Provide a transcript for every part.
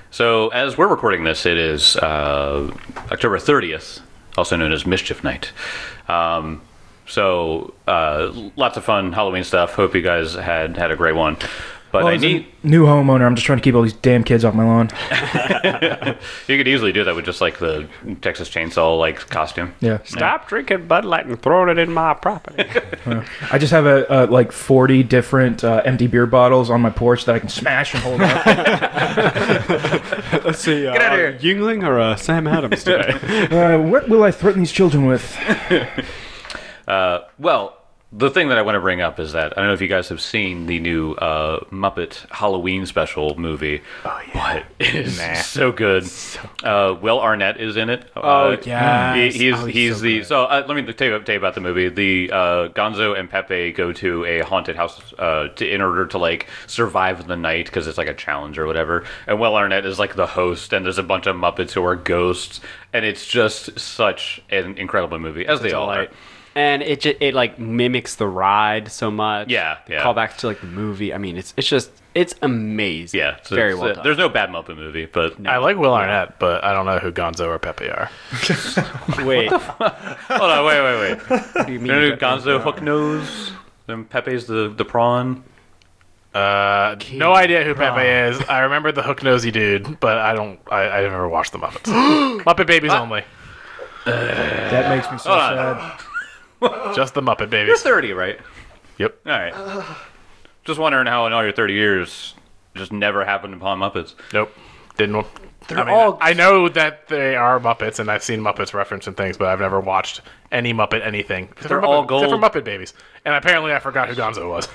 So, as we're recording this, it is October 30th, also known as Mischief Night. Lots of fun Halloween stuff. Hope you guys had a great one. But Well, as a new homeowner, I'm just trying to keep all these damn kids off my lawn. You could easily do that with just like the Texas Chainsaw like costume. Yeah. Stop drinking Bud Light and throwing it in my property. I just have like 40 different empty beer bottles on my porch that I can smash and hold up. Let's see. Get out of here. Yingling or Sam Adams today? What will I threaten these children with? Well, the thing that I want to bring up is that I don't know if you guys have seen the new Muppet Halloween special movie. Oh yeah, but it is so good. Will Arnett is in it. yes. He's the. So let me tell you about the movie. The Gonzo and Pepe go to a haunted house in order to like survive the night because it's like a challenge or whatever. And Will Arnett is like the host, and there's a bunch of Muppets who are ghosts, and it's just such an incredible movie, as they all are. And it like mimics the ride so much. Yeah. Callbacks to like the movie. I mean, it's amazing. Yeah, so very well done. There's no bad Muppet movie, but I like Will Arnett, but I don't know who Gonzo or Pepe are. Wait, hold on, wait. what do you mean? You know Gonzo Hook Nose, and Pepe's the prawn. No idea who Pepe is. I remember the hook nosy dude, but I never watched the Muppets. Muppet Babies only. That makes me so sad. Just the Muppet You're Babies. 30, right? Yep. All right. Just wondering how in all your 30 years just never happened upon Muppets. Nope. Didn't. I know that they are Muppets, and I've seen Muppets referenced and things, but I've never watched any Muppet anything. They're all gold. Except for Muppet Babies. And apparently I forgot who Gonzo was.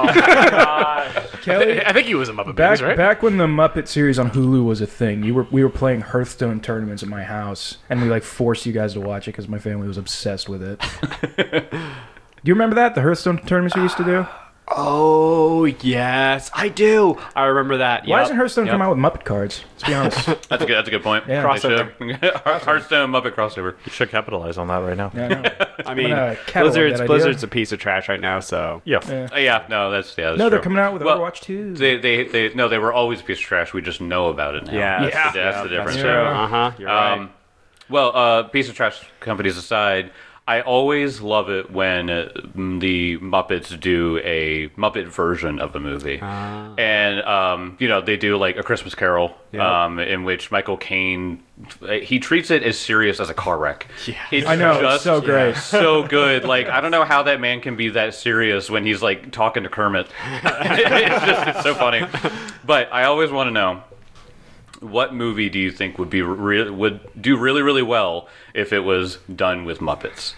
Kelly, I think he was a Muppet Babies, right? back when the Muppet series on Hulu was a thing, we were playing Hearthstone tournaments at my house, and we like forced you guys to watch it because my family was obsessed with it. Do you remember that, the Hearthstone tournaments we used to do? Oh yes, I do. I remember that. Why doesn't Hearthstone come out with Muppet cards? Let's be honest. That's a good point. Yeah. Crossover. Hearthstone Muppet crossover. You should capitalize on that right now. Yeah, I know. I mean, catalog that idea. Blizzard's a piece of trash right now. So Yeah. That's No, true. they're coming out with Well, Overwatch 2. They were always a piece of trash. We just know about it now. Yeah. That's the difference. true. You're right. Well, piece of trash companies aside, I always love it when the Muppets do a Muppet version of a movie. And, they do like A Christmas Carol, in which Michael Caine, he treats it as serious as a car wreck. Yeah. It's I know, it's so great. So good. Like, I don't know how that man can be that serious when he's like talking to Kermit. It's so funny. But I always want to know, what movie do you think would do really, really well if it was done with Muppets?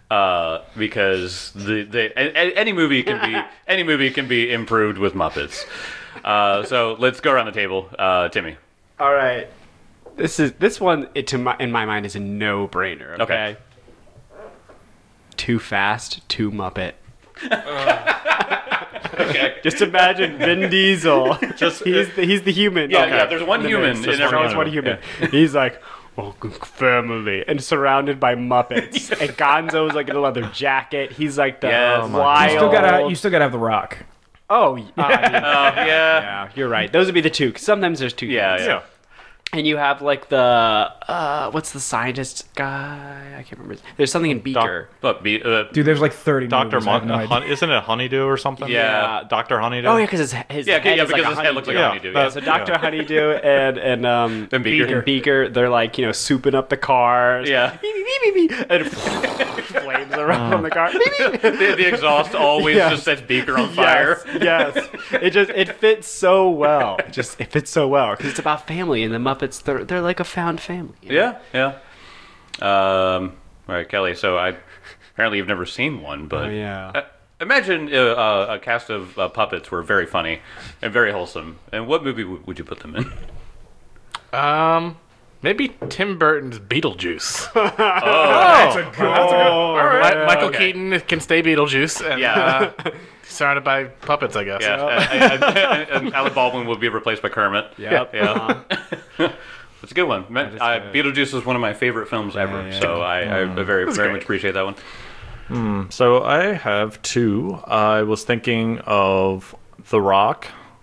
Because any movie can be improved with Muppets. So let's go around the table. Timmy. All right. This one in my mind is a no-brainer. Okay. Too Fast, Too Muppet. Okay. Just imagine Vin Diesel. He's the human. Yeah, there's one human in every There's one human. He's like, welcome family, and surrounded by Muppets. And Gonzo's like in a leather jacket. He's like the wild. You still gotta have The Rock. Oh, yeah. Yeah. Yeah, you're right. Those would be the two. 'Cause sometimes there's two. Yeah. And you have like the what's the scientist guy? I can't remember. There's something in Beaker. Dude, there's like 30 Dr. movies. I have no idea. Isn't it Honeydew or something? Yeah. Dr. Honeydew? Oh yeah, because his head because is like his head looks like a honeydew. Yeah, so Dr. Honeydew and Beaker, they're like, souping up the cars. Yeah. And flames around on the car. The exhaust always just sets Beaker on fire. Yes. It fits so well. It fits so well because it's about family, and the Muppets, they're like a found family. Yeah. All right, Kelly. So apparently you've never seen one, but imagine a cast of puppets were very funny and very wholesome. And what movie would you put them in? Maybe Tim Burton's Beetlejuice. That's a good one. Michael Keaton can stay Beetlejuice. And, surrounded by puppets, I guess. Yeah, and Alec Baldwin would be replaced by Kermit. Yep. Yeah. That's a good one. Beetlejuice is one of my favorite films ever, so I very much appreciate that one. So I have two. I was thinking of The Rock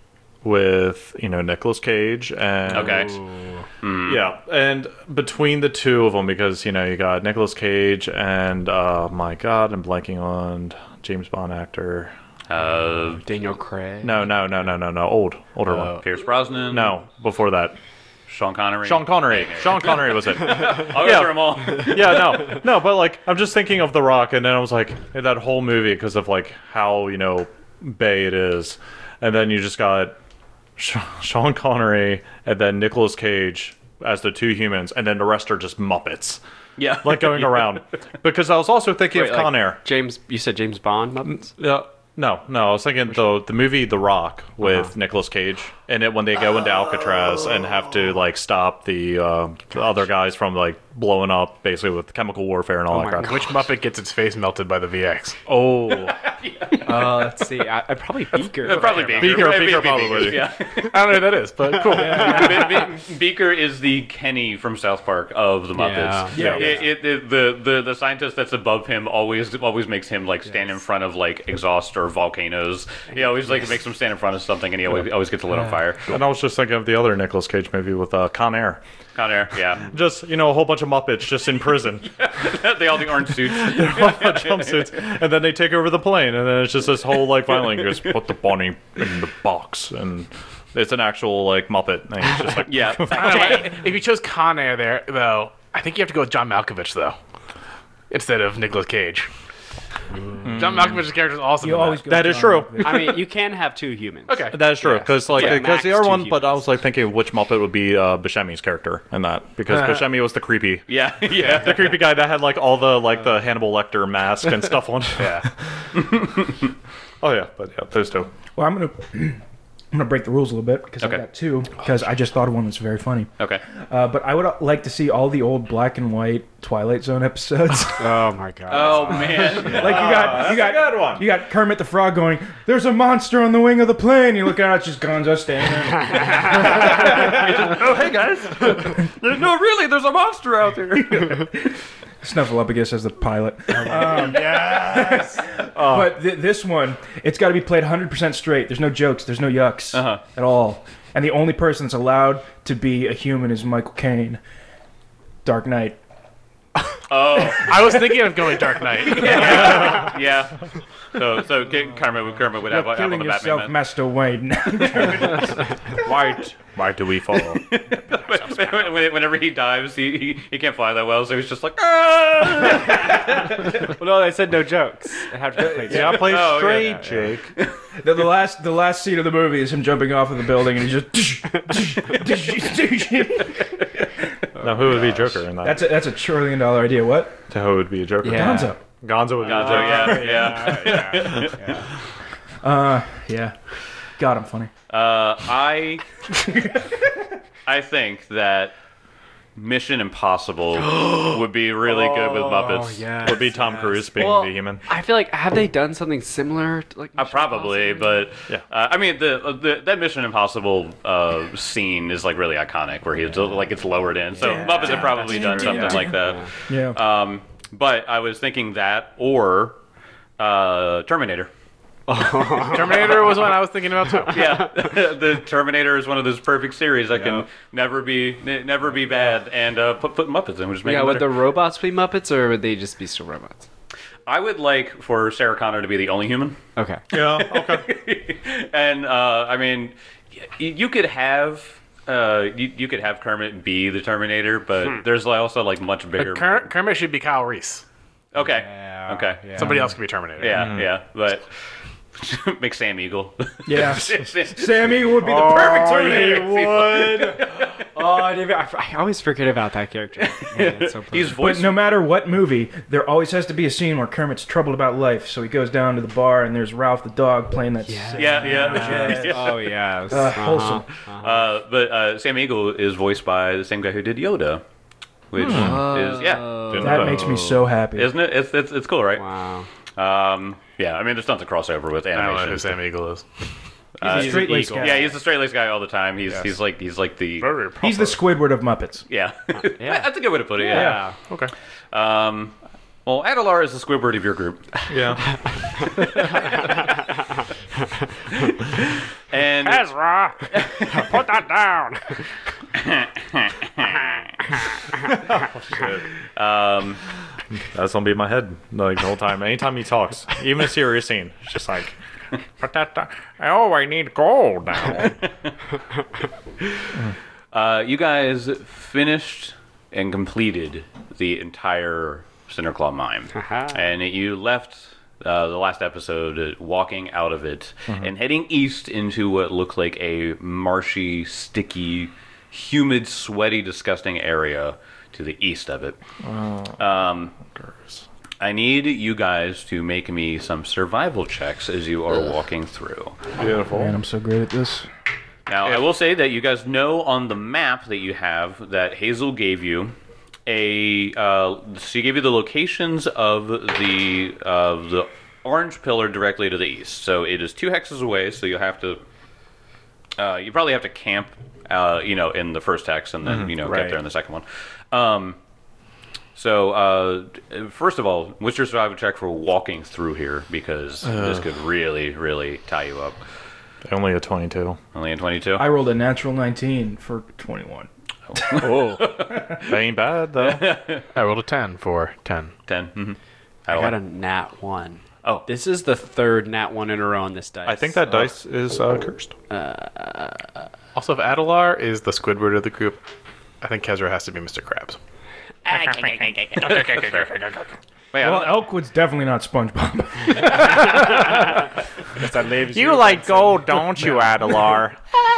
with Nicolas Cage and Okay. yeah, and between the two of them, because you got Nicolas Cage and my God, I'm blanking on James Bond actor. Daniel Craig. No, older one. Pierce Brosnan. No, before that, Sean Connery. Sean Connery. Sean Connery was it? I'll go through them all. Yeah, no, but like I'm just thinking of The Rock, and then I was like that whole movie because of like how Bay it is, and then you just got Sean Connery and then Nicolas Cage as the two humans, and then the rest are just Muppets. Yeah. Like going around. Because I was also thinking Wait, of Con Air. You said James Bond Muppets? Yeah. No, I was thinking the movie The Rock with Nicolas Cage, and when they go into Alcatraz and have to like stop the other guys from like blowing up, basically with chemical warfare and all that crap. Which Muppet gets its face melted by the VX? Oh, Let's see. I probably Beaker. Probably Beaker. Beaker Maybe probably. Yeah. I don't know who that is, but cool. Beaker is the Kenny from South Park of the Muppets. Yeah. The scientist that's above him always makes him like stand in front of like exhaust or volcanoes. He always like makes him stand in front of something, and he always gets lit on fire. and I was just thinking of the other Nicolas Cage movie with Con Air. Con Air, yeah. Just a whole bunch of Muppets just in prison, They all the orange suits. jumpsuits, and then they take over the plane, and then it's just this whole like violin goes, put the bunny in the box, and it's an actual like Muppet, and he's just like Yeah. I don't know, if you chose Con Air there, though, I think you have to go with John Malkovich, though, instead of Nicolas Cage. John Malkovich's character is awesome. You in always that. go That is John true. Malkovich. I mean, you can have two humans. Okay. That is true, because Yeah, the max other two one, but I humans. was like thinking which Muppet would be Buscemi's character in that, because Buscemi was the creepy, Yeah. the creepy guy that had like all the the Hannibal Lecter mask and stuff on. Yeah. Oh yeah, but yeah, those two. Well, I'm gonna break the rules a little bit because Okay. I got two. Because I just thought of one that's very funny. Okay. But I would like to see all the old black and white Twilight Zone episodes. Oh my god. Oh man. Like you got Kermit the Frog going, "There's a monster on the wing of the plane." You look out, it's just Gonzo standing there. Oh hey guys. No, really, there's a monster out there. Snuffleupagus as the pilot. Yes. But this one, it's got to be played 100% straight. There's no jokes. There's no yucks at all. And the only person that's allowed to be a human is Michael Caine. Dark Knight. Oh. I was thinking of going Dark Knight. Yeah. So Kermit would have on Killing the yourself, Batman. Master Wayne. Why do we fall? Whenever he dives, he can't fly that well, so he's just like, ah! Well, no, they said no jokes. They have to play Yeah, play Oh, straight, yeah. Jake. the last scene of the movie is him jumping off of the building and he's just. Now, who would be Joker in that? That's a $1 trillion idea. What? Who would be Joker? Yeah. Gonzo. Gonzo would be Gonzo, Joker. yeah. Yeah. God, I'm funny. I think that Mission Impossible would be really good with Muppets. yeah. Would be Tom Cruise being Well, the human. I feel like have they done something similar to like Mission Probably, Impossible? but Yeah. I mean that Mission Impossible scene is like really iconic, where he's like it's lowered in. So Muppets have probably done something like that. Yeah. But I was thinking that or Terminator. Terminator was one I was thinking about too. Yeah, the Terminator is one of those perfect series that can never be bad, and put Muppets in, which make Yeah, it would better. the robots be Muppets or would they just be still robots? I would like for Sarah Connor to be the only human, Okay. Yeah, okay. and I mean, you could have. You could have Kermit be the Terminator, but there's also like much bigger. Kermit should be Kyle Reese. Okay. Yeah, Okay. yeah. Somebody else could be Terminator. Yeah. But make Sam Eagle. Yeah. Sam Eagle would be the perfect Terminator. I always forget about that character. Man, that's so funny. He's But voiced. no matter what movie, there always has to be a scene where Kermit's troubled about life. So he goes down to the bar and there's Ralph the dog playing that. sick- Yeah. Oh yes. Wholesome. But Sam Eagle is voiced by the same guy who did Yoda, which is That makes me so happy. isn't it? It's cool, right? Wow. Yeah. I mean, there's tons of crossover with I don't know who animation. Sam Eagle is. He's a straight-laced eagle. guy. Yeah, he's the straight laced guy all the time. He's like the Very He's the Squidward of Muppets. yeah. Yeah. That's a good way to put it. Yeah. Okay. Well, Adelar is the Squidward of your group, Yeah. and Ezra. Put that down. That's gonna be in my head like the whole time. Anytime he talks, even a serious scene, it's just like, put that down. Oh, I need gold now. You guys finished and completed the entire Cinderclaw mine, and you left the last episode walking out of it and heading east into what looked like a marshy, sticky, humid, sweaty, disgusting area to the east of it. I need you guys to make me some survival checks as you are walking through. Beautiful. Man, I'm so great at this. Now, I will say that you guys know on the map that you have that Hazel gave you she gave you the locations of the orange pillar directly to the east. So it is 2 hexes away. So you'll have to you probably have to camp, in the first hex and then get there in the second one. So first of all, what's your survival check for walking through here? Because this could really, really tie you up. Only a 22. Only a 22. I rolled a natural 19 for 21. Oh, that ain't bad though. I rolled a 10 for 10. 10. Mm-hmm. I got a nat 1. Oh. This is the 3rd nat 1 in a row on this dice. I think that dice is cursed. Also, if Adelar is the Squidward of the group, I think Kezra has to be Mr. Krabs. Wait, Well, Elkwood's definitely not SpongeBob. You like gold, don't you, Adelar?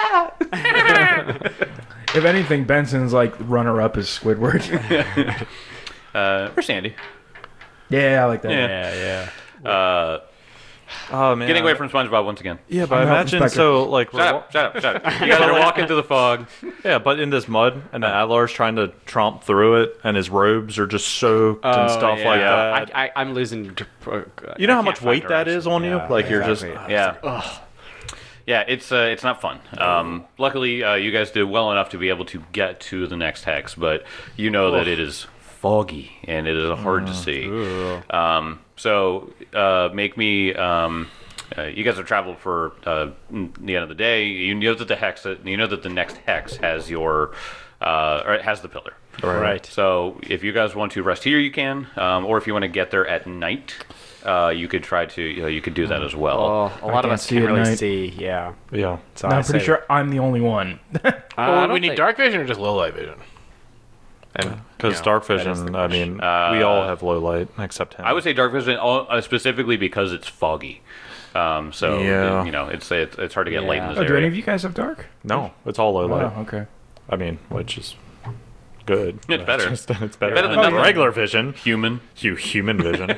If anything, Benson's like runner-up as Squidward. where's Sandy? Yeah, I like that. Yeah. Oh man, Getting away from SpongeBob once again. Yeah, but I'm not imagine Inspector. so like Shut up. You guys are walking through the fog. yeah, but in this mud, and then Adlar's trying to tromp through it, and his robes are just soaked and stuff like that. I'm losing. You know how much weight that is on you? Like you're just Yeah. Yeah, it's not fun. Luckily, you guys did well enough to be able to get to the next hex, but you know that it is foggy and it is hard to see. So make me. You guys have traveled for the end of the day. You know that the next hex has or it has the pillar. Right. So if you guys want to rest here, you can, or if you want to get there at night, you could try to. You could do that as well. Well, a lot of can't us see can't at really night. see. Yeah. yeah. So No, I I'm pretty say- sure I'm the only one. I don't we need think- dark vision or just low light vision? And Because dark vision, I mean, we all have low light except him. I would say dark vision specifically because it's foggy. So Yeah. it's hard to get light in this Oh, do any area. of you guys have dark? no, it's all low light. Oh, okay. I mean, which is good. It's better. It's better, Better than than nothing. regular vision. Human. You human vision.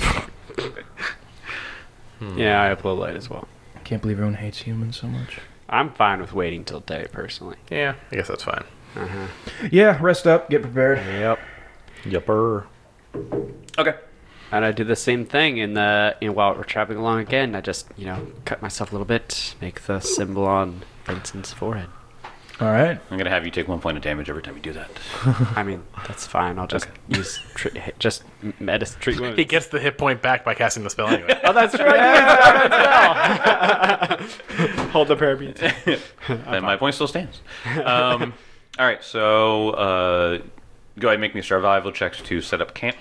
Yeah, I have low light as well. I can't believe everyone hates humans so much. I'm fine with waiting till day, personally. yeah, I guess that's fine. Yeah, rest up, get prepared. Yep. Yupper. Okay. And I do the same thing while we're traveling along again. I just, cut myself a little bit, make the symbol on Vincent's forehead. All right. I'm gonna have you take 1 point of damage every time you do that. I mean, that's fine. I'll just use treat wounds. He gets the hit point back by casting the spell anyway. Oh, that's right. Hold the parabens. And my point still stands. All right. So go ahead and make me survival checks to set up camp.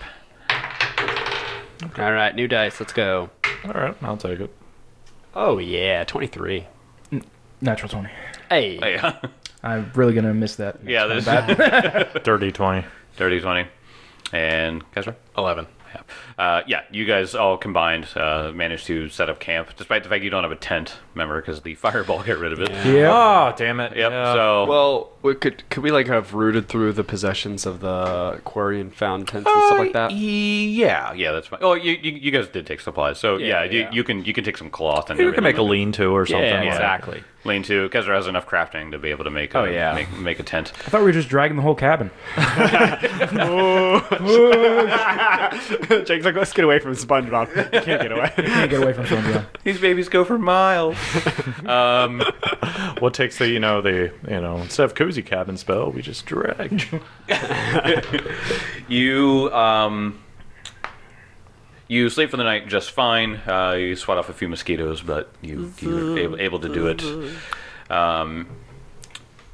All right, new dice. Let's go. All right, I'll take it. Oh yeah, 23. Natural 20. Hey. Hey, I'm really going to miss that. next yeah, time this back. Dirty 20. dirty 20, and Kezra. 11. Yeah, you guys all combined managed to set up camp, despite the fact you don't have a tent, remember, because the fireball got rid of it. Yeah. Oh, damn it. Yep. Yeah. So Well, could we have rooted through the possessions of the quarry and found tents and stuff like that? Yeah, that's fine. Oh, you guys did take supplies, so yeah, Yeah. You can take some cloth and you can make a everything. lean-to or something. Yeah, like- exactly. Lean to. Kezra has enough crafting to be able to make. Oh, yeah. make a tent. I thought we were just dragging the whole cabin. Jake's like, let's get away from SpongeBob. You can't get away. Can't get away from SpongeBob. These babies go for miles. What takes the instead of cozy cabin spell, we just drag. You sleep for the night just fine. You swat off a few mosquitoes, but you're able to do it.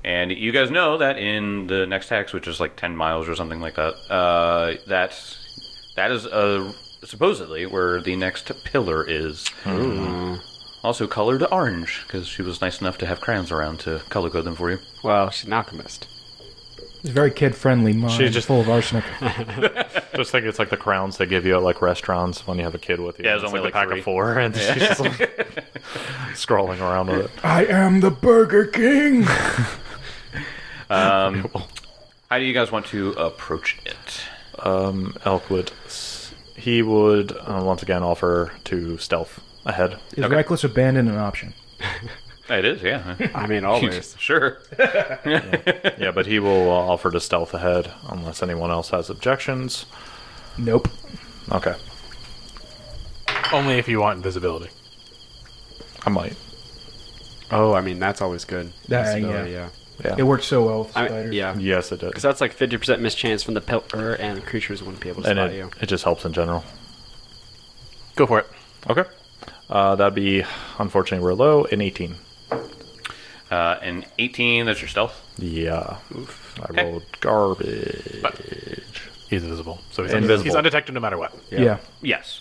And you guys know that in the next hex, which is like 10 miles or something like that, that is supposedly where the next pillar is. Also colored orange, because she was nice enough to have crayons around to color code them for you. Well, she's an alchemist. It's very kid-friendly. Mine, She's just- full of arsenic. Just think it's like the crowns they give you at like restaurants when you have a kid with you. Yeah, it's It's only like like a pack 3. of 4, and she's just like scrolling around with it. I am the Burger King. How do you guys want to approach it? Elkwood, he would once again offer to stealth ahead. Is reckless abandon an option? It is, yeah. I mean, always. Sure. Yeah, but he will offer to stealth ahead unless anyone else has objections. Nope. Okay, Only if you want invisibility. I might. Oh, I mean, that's always good. That- Visibility, yeah. Yeah. It works so well with I spiders. mean, yeah. Yes, it did. Because that's like 50% mischance from the pillar, and creatures wouldn't be able to And spot you. it just helps in general. Go for it. Okay. That'd be, unfortunately, we're low, an 18. An 18, that's your stealth. Yeah. I Okay. rolled garbage. He's invisible. So Invisible. he's undetected no matter what. Yeah. Yes.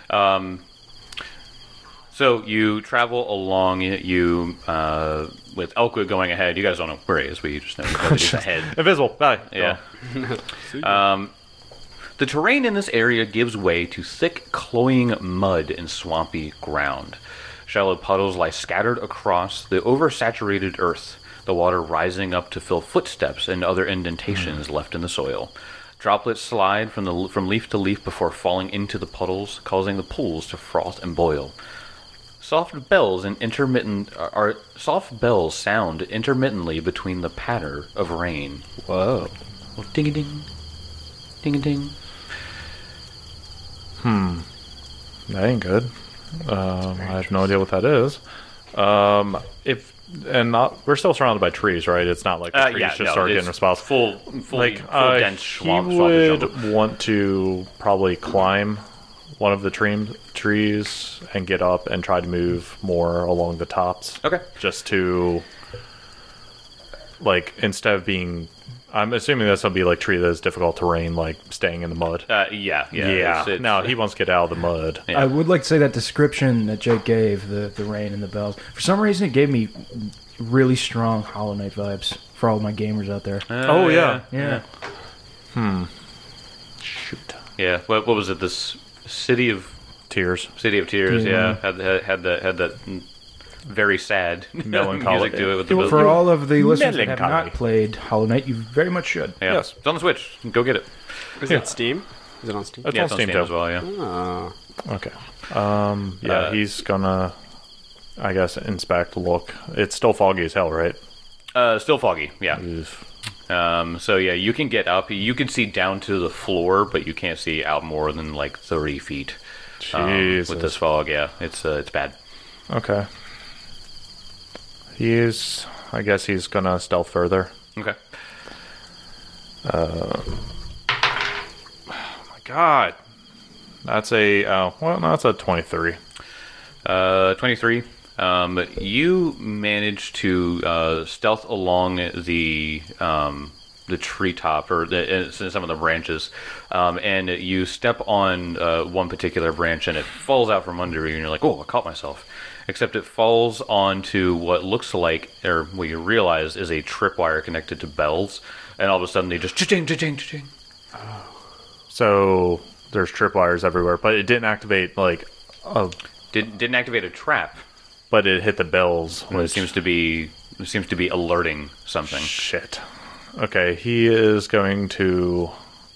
So you travel along, with Elkwood going ahead. You guys don't know where he is, but you just know that he's ahead. Invisible. Bye. Yeah. The terrain in this area gives way to thick, cloying mud and swampy ground. Shallow puddles lie scattered across the oversaturated earth, the water rising up to fill footsteps and other indentations left in the soil. Droplets slide from leaf to leaf before falling into the puddles, causing the pools to froth and boil. Soft bells sound intermittently between the patter of rain. Whoa. Ding a ding, ding a ding. That ain't good. I have no idea what that is. We're still surrounded by trees, right? It's not like the trees just start getting responsible. Full Like dense he swamp. would want to probably climb one of the trees and get up and try to move more along the tops. Okay. Just to, like, instead of being, I'm assuming that's gonna be like tree that is difficult terrain, like staying in the mud. Yeah. It's- No, he wants to get out of the mud. Yeah. I would like to say that description that Jake gave, the rain and the bells, for some reason it gave me really strong Hollow Knight vibes for all my gamers out there. Oh, yeah. Yeah. Shoot. Yeah. What was it? This City of Tears. Tears. Yeah. Yeah. Had that very sad Melancholy. music to it with the For all of the listeners that have Melancholy. not played Hollow Knight, you very much should. Yeah. Yes. It's on the Switch. Go get it. Is it Steam? Is it on Steam? It's Yeah, on it's Steam, as too. well. Yeah. Oh. Okay. Yeah, he's gonna, I guess, inspect, look. It's still foggy as hell, right? Still foggy. Yeah. Oof. So yeah, you can get up. You can see down to the floor, but you can't see out more than like 30 feet. Jesus. With this fog, yeah, it's bad. Okay. I guess he's gonna stealth further. Okay. My God. That's that's a 23. 23. You manage to stealth along the treetop or some of the branches, and you step on one particular branch, and it falls out from under you, and you're like, "Oh, I caught myself!" Except it falls onto what looks like, or what you realize is a tripwire connected to bells, and all of a sudden they just cha-ching, cha-ching, cha-ching. So there's tripwires everywhere, but it didn't activate Didn't activate a trap. but it hit the bells. It seems to be alerting something. Shit. Okay, he is going to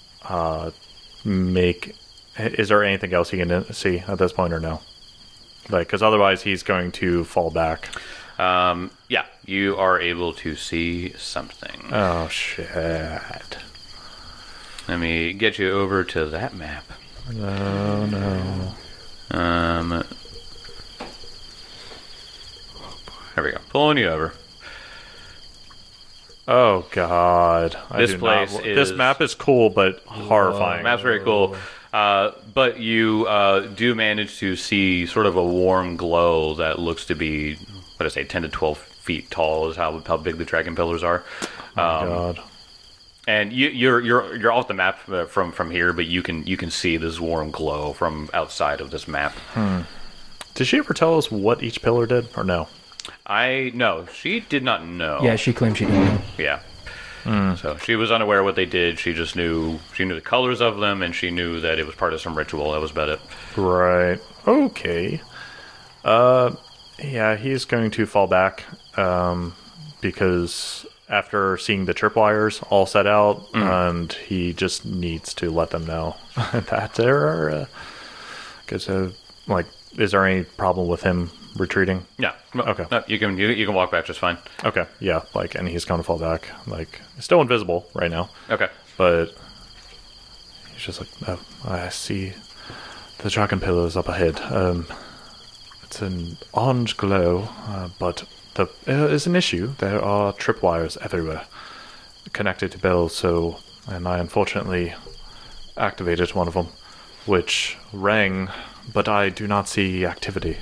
make. Is there anything else he can see at this point, or no? Like, because otherwise he's going to fall back. Yeah, you are able to see something. Oh shit! Let me get you over to that map. No. There we go. Pulling you over. Oh god! This place This is- map is cool, but horrifying. Map's very cool. But you do manage to see sort of a warm glow that looks to be, what did I say, 10 to 12 feet tall is how big the dragon pillars are. God. And you're off the map from here, but you can see this warm glow from outside of this map. Did she ever tell us what each pillar did, or no? No, she did not know. Yeah, she claimed she didn't know. Yeah. So she was unaware of what they did. She just knew the colors of them, and she knew that it was part of some ritual. That was about it. Right. Okay. Yeah, he's going to fall back because after seeing the tripwires all set out, and he just needs to let them know that there are. Is there any problem with him retreating? Yeah. Okay. No, you can walk back just fine. Okay. Yeah. And he's going to fall back. Still invisible right now. Okay. But he's just like, oh, I see the dragon pillars up ahead. It's an orange glow, but there is an issue. There are tripwires everywhere connected to bells, and I unfortunately activated one of them, which rang, but I do not see activity.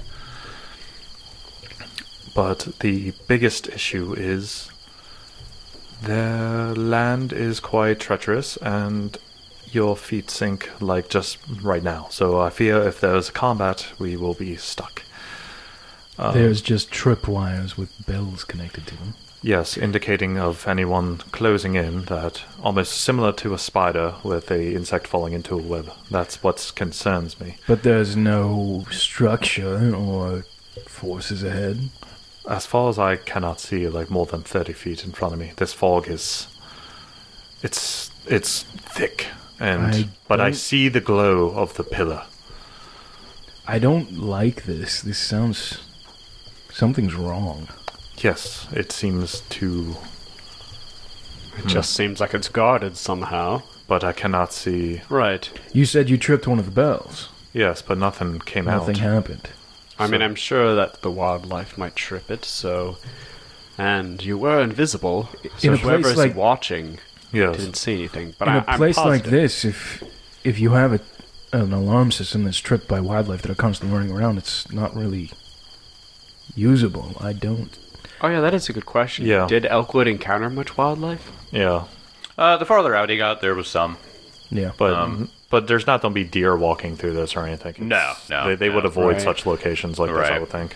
But the biggest issue is their land is quite treacherous, and your feet sink just right now. So I fear if there's combat, we will be stuck. There's just tripwires with bells connected to them. Yes, indicating of anyone closing in, that almost similar to a spider with a insect falling into a web. That's what concerns me. But there's no structure or forces ahead. As far as I cannot see, more than 30 feet in front of me, this fog is... It's thick, but I see the glow of the pillar. I don't like this. This sounds... Something's wrong. Yes, it seems to... It just seems like it's guarded somehow. But I cannot see... Right. You said you tripped one of the bells. Yes, but nothing came out. Nothing happened. I mean, I'm sure that the wildlife might trip it, so... And you were invisible, so In a place whoever's like- watching Yes. didn't see anything. But In a I'm place like positive. this, if you have an alarm system that's tripped by wildlife that are constantly running around, it's not really usable. I don't... Oh yeah, that is a good question. Yeah. Did Elkwood encounter much wildlife? Yeah, The farther out he got, there was some. Yeah. but there's not going to be deer walking through this or anything. No, They would avoid Right. such locations like this, I Right. would think.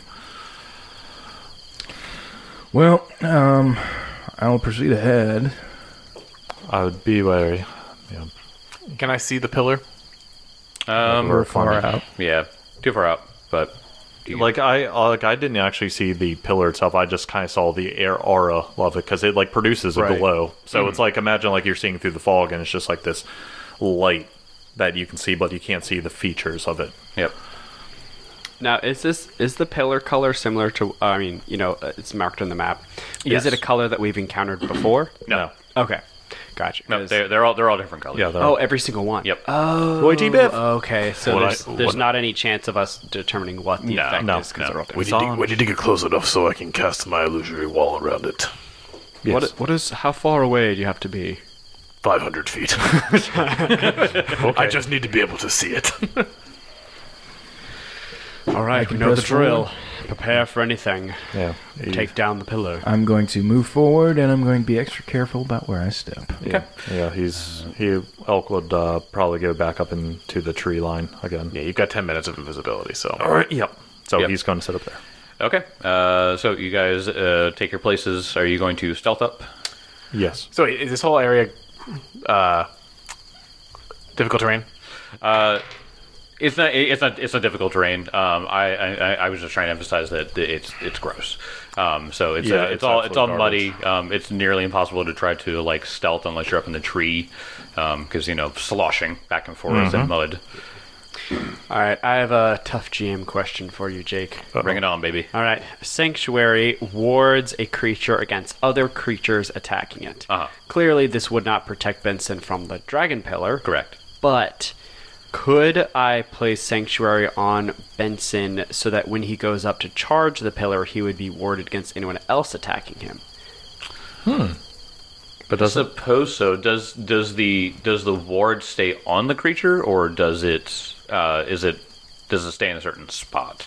Well, I'll proceed ahead. I would be wary. Yeah. Can I see the pillar? We're far out. Yeah, too far out, but I didn't actually see the pillar itself. I just kind of saw the air aura of it because it produces a Right. glow. So it's imagine you're seeing through the fog and it's just this light that you can see, but you can't see the features of it. yep. Now, is the pillar color similar to? I mean, it's marked on the map. Yes. Is it a color that we've encountered before? No, Okay, gotcha. no, 'Cause- they're all different colors. Yeah, they're Oh, every single one. Yep. Oh, Boy, T-Biff. okay. So What there's not any chance of us determining what the No, effect no, is because no. they're all different. We need to get close enough so I can cast my illusory wall around it. Yes. What is? How far away do you have to be? 500 feet. I just need to be able to see it. All right, can we know the press drill. Prepare for anything. Yeah. Take down the pillar. I'm going to move forward, and I'm going to be extra careful about where I step. Yeah. Yeah. Elk would probably go back up into the tree line again. Yeah, you've got 10 minutes of invisibility, so. All right. Yep. So Yep. he's going to sit up there. Okay. So you guys take your places. Are you going to stealth up? Yes. So is this whole area difficult terrain? It's not difficult terrain. I was just trying to emphasize that it's gross. So it's Yeah, it's it's all absolute muddy. It's nearly impossible to try to stealth unless you're up in the tree, because sloshing back and forth in mud. All right, I have a tough GM question for you, Jake. Bring it on, baby. All right, Sanctuary wards a creature against other creatures attacking it. Uh-huh. Clearly, this would not protect Benson from the Dragon Pillar. Correct. But could I place Sanctuary on Benson so that when he goes up to charge the pillar, he would be warded against anyone else attacking him? But I suppose so. Does the ward stay on the creature, or does it stay in a certain spot?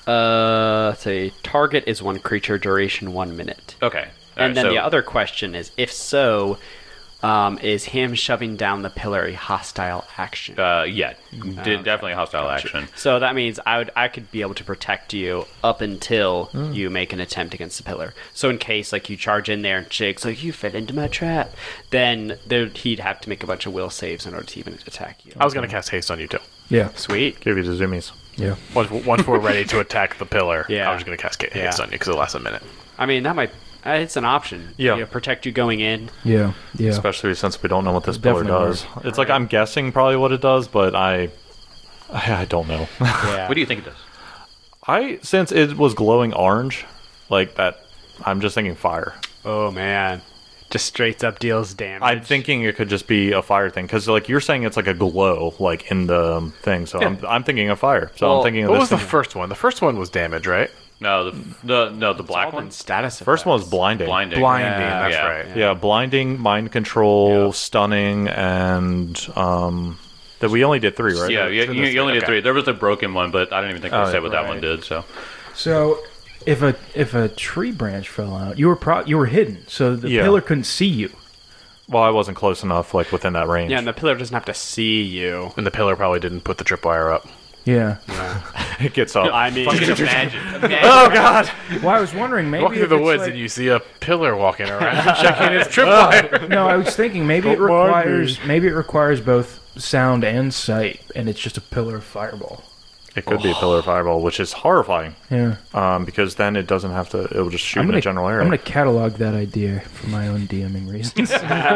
Let's see. Target is one creature, duration 1 minute. Okay. And then so, the other question is, if so, is him shoving down the pillar a hostile action? yeah, definitely a hostile action. So that means I could be able to protect you up until you make an attempt against the pillar. So in case like you charge in there and Jake's like, you fell into my trap, then he'd have to make a bunch of will saves in order to even attack you. I was gonna cast haste on you too. Yeah. Sweet. Give you the zoomies. Yeah. Once we're ready to attack the pillar, Yeah. I was gonna cast haste Yeah. on you because it lasts a minute. I mean, that might... it's an option. Yeah. You know, protect you going in. Yeah. Yeah. Especially since we don't know what this pillar Definitely does. It's like I'm guessing probably what it does, but I don't know. Yeah. What do you think it does? Since it was glowing orange, like that, I'm just thinking fire. Oh, man. Just straight up deals damage. I'm thinking it could just be a fire thing because, like, you're saying it's like a glow, like in the thing. So I'm thinking of fire. So Well, I'm thinking of What this. was the first one? The first one was damage, right? No, the black one. Status First one was effects. blinding. Blinding. Blinding. Yeah, That's yeah. right. Yeah, blinding, mind control, Yeah. stunning, and that we only did 3, right? Yeah, you only did Okay. 3. There was a broken one, but I didn't even think Oh, I said what that right. one did. So So, if a tree branch fell out, you were hidden, so the Yeah. pillar couldn't see you. Well, I wasn't close enough, like within that range. Yeah, and the pillar doesn't have to see you. And the pillar probably didn't put the tripwire up. Yeah. It gets up. I mean, imagine. Oh God! Well, I was wondering maybe Walking through if the it's woods like- and you see a pillar walking around checking its tripwire. No, I was thinking maybe it requires both sound and sight, and it's just a pillar of fireball. It could be a pillar of fireball, which is horrifying. Yeah. Because then it doesn't have to. It will just shoot I'm in gonna a general area. I'm gonna catalog that idea for my own DMing reasons.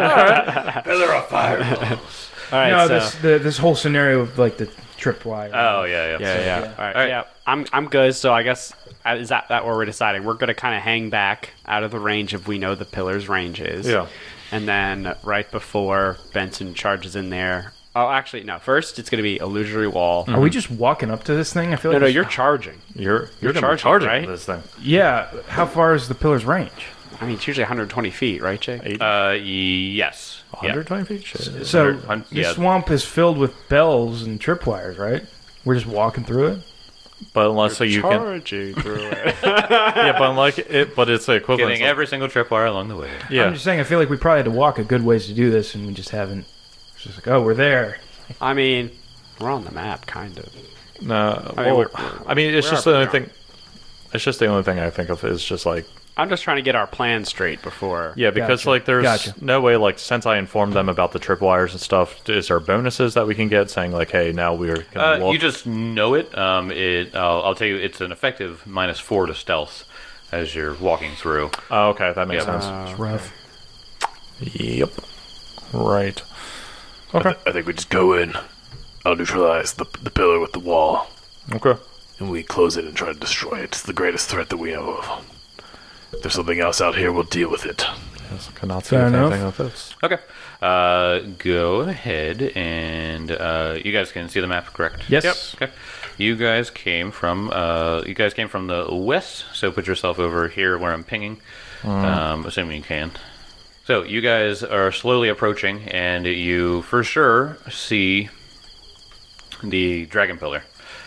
all right, No, so, this whole scenario of like the tripwire. Oh yeah. yeah. All right, All right. yeah. I'm good. So I guess is that what we're deciding? We're gonna kind of hang back out of the range if we know the pillar's range is. Yeah. And then right before Benson charges in there. Oh, actually, no. First, it's gonna be illusory wall. Are we just walking up to this thing? I feel No, like no, it's- you're charging. You're gonna be charging, charging right? this thing. Yeah. How far is the pillar's range? I mean, it's usually 120 feet, right, Jake? Yes. Yeah. 120 feet. Shit. So 100 the yeah. swamp is filled with bells and tripwires, right? We're just walking through it. But unless so you can. Charging through it. Yeah, but unlike it, but it's the equivalent. Getting every single tripwire along the way. Yeah. I'm just saying. I feel like we probably had to walk a good ways to do this, and we just haven't. It's just like, oh, we're there. I mean, we're on the map, kind of. No. I mean, Well, we're- I mean, it's we're just up the only and thing. It's just the only thing I think of is just like I'm just trying to get our plan straight before. yeah, because Gotcha. like there's Gotcha. no way like since I informed them about the tripwires and stuff, is there bonuses that we can get saying like, hey, now we're gonna look. You just know it. I'll tell you, it's an effective -4 to stealth as you're walking through. Oh, okay, that makes Yeah. sense. It's rough. Yep. Right. I think we just go in. I'll neutralize the pillar with the wall, Okay. and we close it and try to destroy it. It's the greatest threat that we know of. If there's something else out here, we'll deal with it. Yes, cannot see Fair if enough. anything of this. Okay. Go ahead and you guys can see the map, correct? Yes. Yep. Okay. You guys came from the west, so put yourself over here where I'm pinging. Assuming you can. So you guys are slowly approaching, and you for sure see the dragon pillar.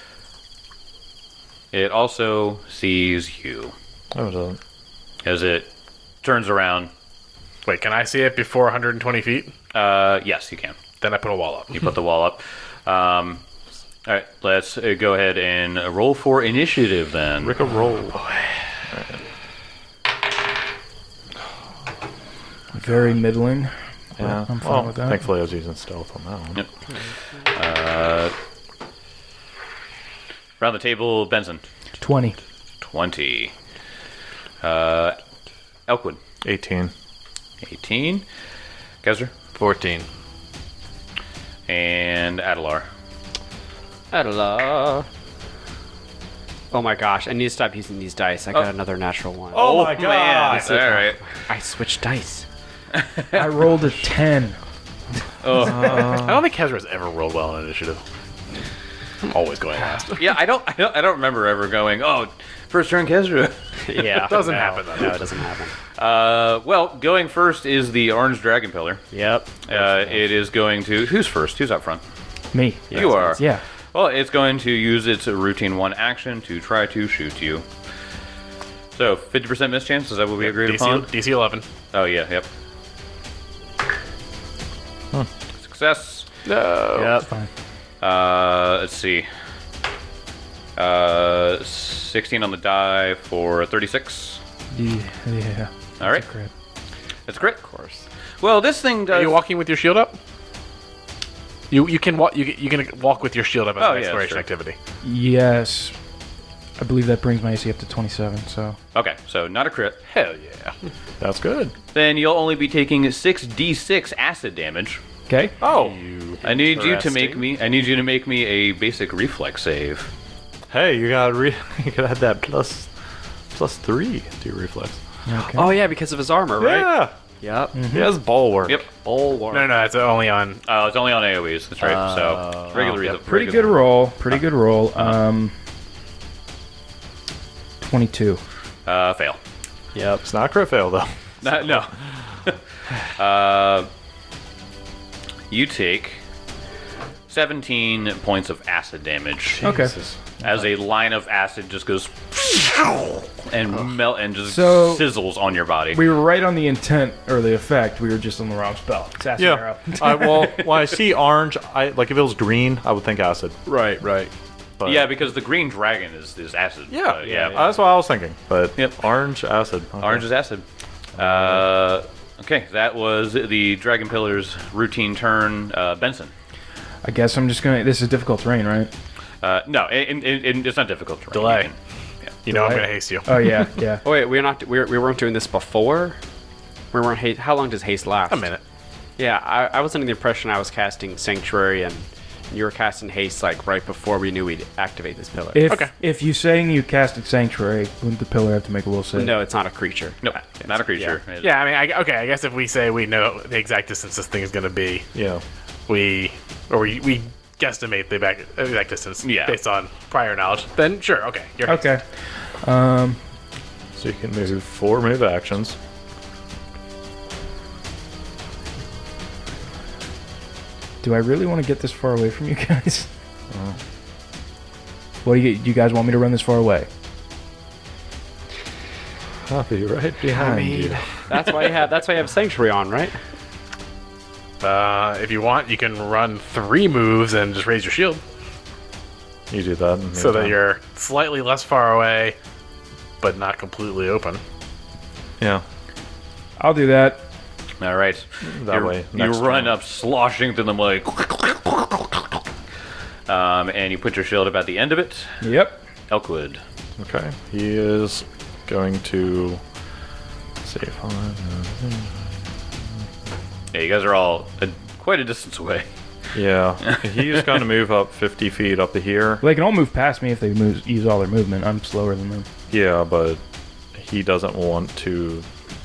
It also sees you Oh, it doesn't. as it turns around. Wait, can I see it before 120 feet? Yes, you can. Then I put a wall up. You put the wall up. All right, let's go ahead and roll for initiative then. Rick a roll. Very middling. Yeah. I'm fine well, with that. thankfully I was using stealth on that one. Yep. Around the table, Benson. 20. 20. Elkwood. 18. 18. Gezer. 14. And Adelar. Hello. Oh my gosh, I need to stop using these dice. I got another natural one. Oh my god! All right. I switched dice. I rolled a 10. I don't think Kezra has ever rolled well on initiative. I'm always going last. Yeah, I don't remember ever going, oh, first turn Kezra. Yeah. Doesn't happen, though. No, it doesn't happen. Well, going first is the orange dragon pillar. Yep. It is going to... Who's first? Who's up front? Me. You are. Yeah. Well, it's going to use its routine 1 action to try to shoot you. So, 50% miss chance, is that what we agreed upon? DC 11. Oh, yeah, yep. Success. No. Yep. Fine. Let's see. 16 on the die for 36. Yeah. All right. Crit. That's great. Of course. Well, this thing does... Are you walking with your shield up? You can walk. You can walk with your shield up as Oh, an yeah, exploration sure. activity. Yes. I believe that brings my AC up to 27, so. Okay, so not a crit. Hell yeah. That's good. Then you'll only be taking 6d6 acid damage. Okay. Oh, I need you to make Interesting. me. I need you to make me a basic reflex save. hey, you got you got add that plus 3 to your reflex. Okay. Oh yeah, because of his armor, right? Yeah, Yep. he has bulwark. Yep. All war. No, it's only on. Oh, it's only on AoEs. That's right. So regular. yep. Pretty good roll. Pretty good roll. 22. Fail. Yep. It's not crit fail though. No. You take 17 points of acid damage Okay. as a line of acid just goes and melt and just So- sizzles on your body. We were right on the intent or the effect. We were just on the wrong spell. It's acid Yeah. arrow. Well, when I see orange, I like if it was green, I would think acid. Right. Right. But Yeah, because the green dragon is acid. yeah, Yeah. That's what I was thinking. But Yep. orange acid. Okay. Orange is acid. Okay, that was the Dragon Pillar's routine turn. Benson. I guess I'm just gonna. This is difficult terrain, right? No, it's not difficult to Delay. run. You know I'm Delay. gonna haste you. Oh yeah, yeah. Oh wait, we weren't doing this before. We weren't haste. How long does haste last? A minute. Yeah, I was under the impression I was casting Sanctuary and you were casting haste like right before we knew we'd activate this pillar. If Okay. if you saying you casted Sanctuary, wouldn't the pillar have to make a will save? No, it's not a creature. No, not a creature. Yeah, I mean, I guess if we say we know the exact distance this thing is gonna be, Yeah. we guesstimate the exact distance Yeah. based on prior knowledge, then sure, okay. You're Okay. So you can move 4 move actions. Do I really want to get this far away from you guys? What do you guys want me to run this far away? I'll be right behind you. That's why you have Sanctuary on, right? If you want, you can run 3 moves and just raise your shield You do that. in so that meantime. you're slightly less far away, but not completely open. Yeah. I'll do that. All right. That way, You next run turn. up, sloshing through them like. And you put your shield about the end of it. Yep. Elkwood. Okay. He is going to. Let's see. Yeah, you guys are all quite a distance away. Yeah. He's going to move up 50 feet up to here. They can all move past me if they use all their movement. I'm slower than them. Yeah, but he doesn't want to.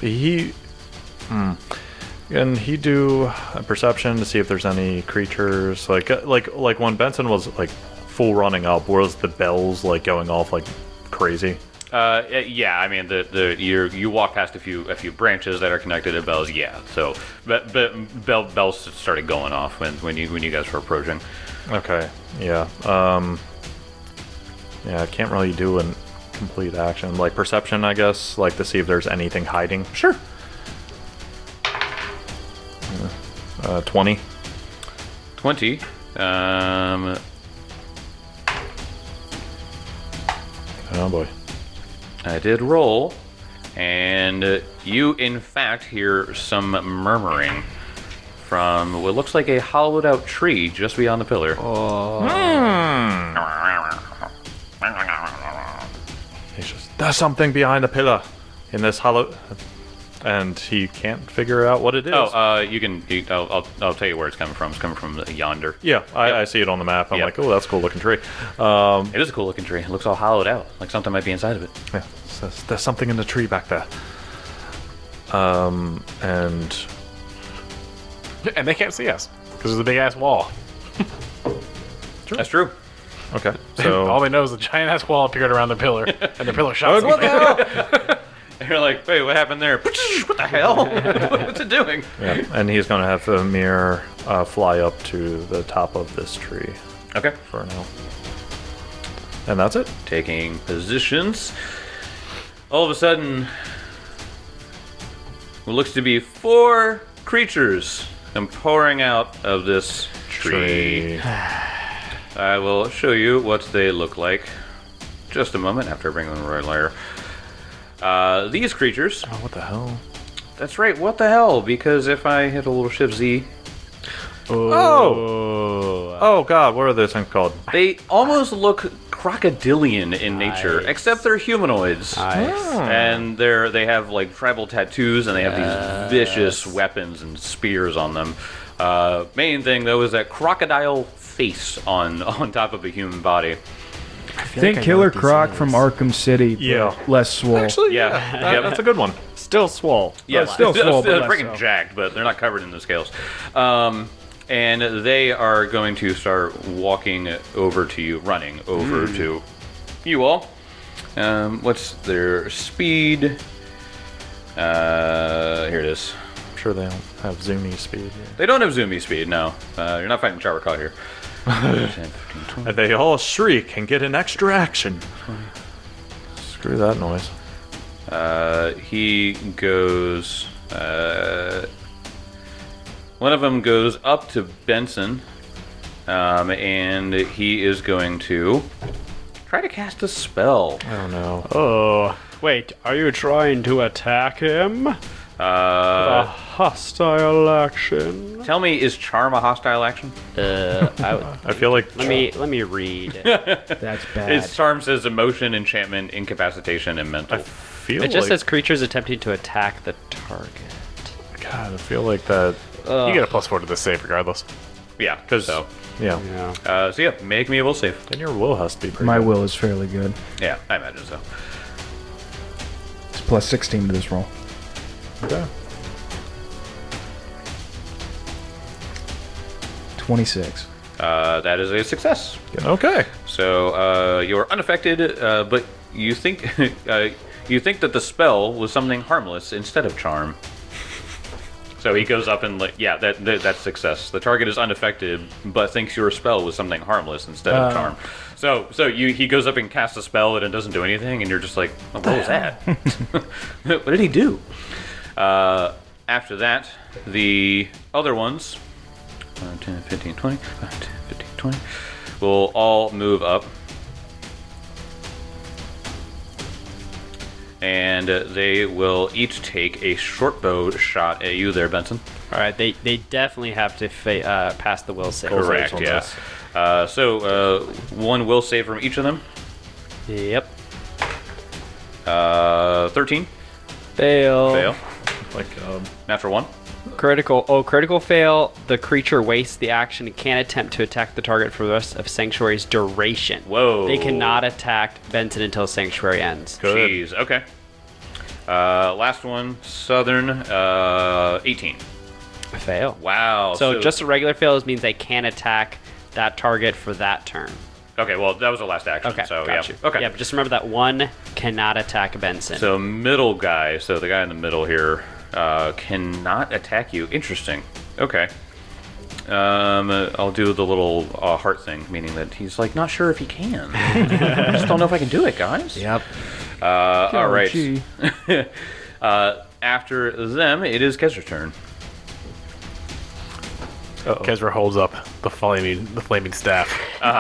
Can he do a perception to see if there's any creatures like when Benson was like full running up? Was the bells like going off like crazy? Yeah, I mean you walk past a few branches that are connected to bells. Yeah, so but bells started going off when you guys were approaching. Okay. Yeah. Yeah. I can't really do a complete action like perception, I guess, like to see if there's anything hiding. Sure. 20. 20. Oh boy. I did roll, and you in fact hear some murmuring from what looks like a hollowed out tree just beyond the pillar. He's just, there's something behind the pillar in this hollow, and he can't figure out what it is. I'll tell you where it's coming from. It's coming from yonder. Yeah, I see it on the map. I'm Yep. like, oh, that's a cool looking tree. It is a cool looking tree. It looks all hollowed out, like something might be inside of it. Yeah, there's something in the tree back there. And And they can't see us because there's a big ass wall. That's true. okay, All so they know is a giant ass wall appeared around the pillar, and the pillar shot something. And you're like, wait, what happened there? What the hell? What's it doing? yeah, and he's gonna have Amir fly up to the top of this tree. Okay. for now. And that's it. Taking positions. All of a sudden, what looks to be 4 creatures come pouring out of this tree. I will show you what they look like just a moment after I bring them right layer. These creatures. Oh, what the hell? That's right. What the hell? Because if I hit a little shift Z, Oh God, what are those things called? they almost look crocodilian in nature, Nice. except they're humanoids. And they have like tribal tattoos, and they have these vicious weapons and spears on them. Main thing though is that crocodile face on top of a human body. Think Killer Croc from Arkham City. but Yeah. Less swole. Actually, Yeah. yeah, Yep. that's a good one. Still swole. Yeah, still swole, but they're less freaking so. jacked, but they're not covered in the scales. And they are going to start walking over to you, running over to you all. What's their speed? Here it is. I'm sure they don't have zoomy speed. They don't have zoomy speed, no. You're not fighting Characot here. 10, 15, 20. And they all shriek and get an extra action. Screw that noise. He goes. One of them goes up to Benson, and he is going to try to cast a spell. I don't know. Oh, wait. Are you trying to attack him? A hostile action. Tell me, is Charm a hostile action? I feel like Let me read. That's bad. Its Charm says emotion, enchantment, incapacitation, and mental. feel It just like, says creatures attempting to attack the target. God, I feel like that. You get a +4 to this save regardless. Yeah, Because so. yeah, Yeah. So yeah, make me a will save. then your will has to be pretty My good. will is fairly good. Yeah, I imagine so. It's plus 16 to this roll. Okay. 26. That is a success. Okay. So you're unaffected, but you think you think that the spell was something harmless instead of charm. So he goes up and that's success. The target is unaffected, but thinks your spell was something harmless instead of charm. So he goes up and casts a spell and it doesn't do anything, and you're just like, oh, what was that? What did he do? After that, the other ones, 10, 15, 20, 10, 15, 20, will all move up. And they will each take a short bow shot at you there, Benson. All right. They definitely have to pass the will save. Correct, on yeah. this. So one will save from each of them. Yep. 13. Fail. Fail. Like Natural 1. Critical. Oh, critical fail. The creature wastes the action and can't attempt to attack the target for the rest of Sanctuary's duration. Whoa. They cannot attack Benson until Sanctuary ends. Good. Jeez, okay. Last one, Southern, 18. Fail. Wow. So just a regular fail means they can't attack that target for that turn. Okay, well, that was the last action. Okay, so got yeah. you. Okay. Yeah, but just remember that one cannot attack Benson. So middle guy, so the guy in the middle here, cannot attack you. Interesting. Okay. I'll do the little heart thing, meaning that he's like not sure if he can. I just don't know if I can do it, guys. Yep. All right. gee. After them, it is Kezra's turn. Kezra holds up the flaming staff.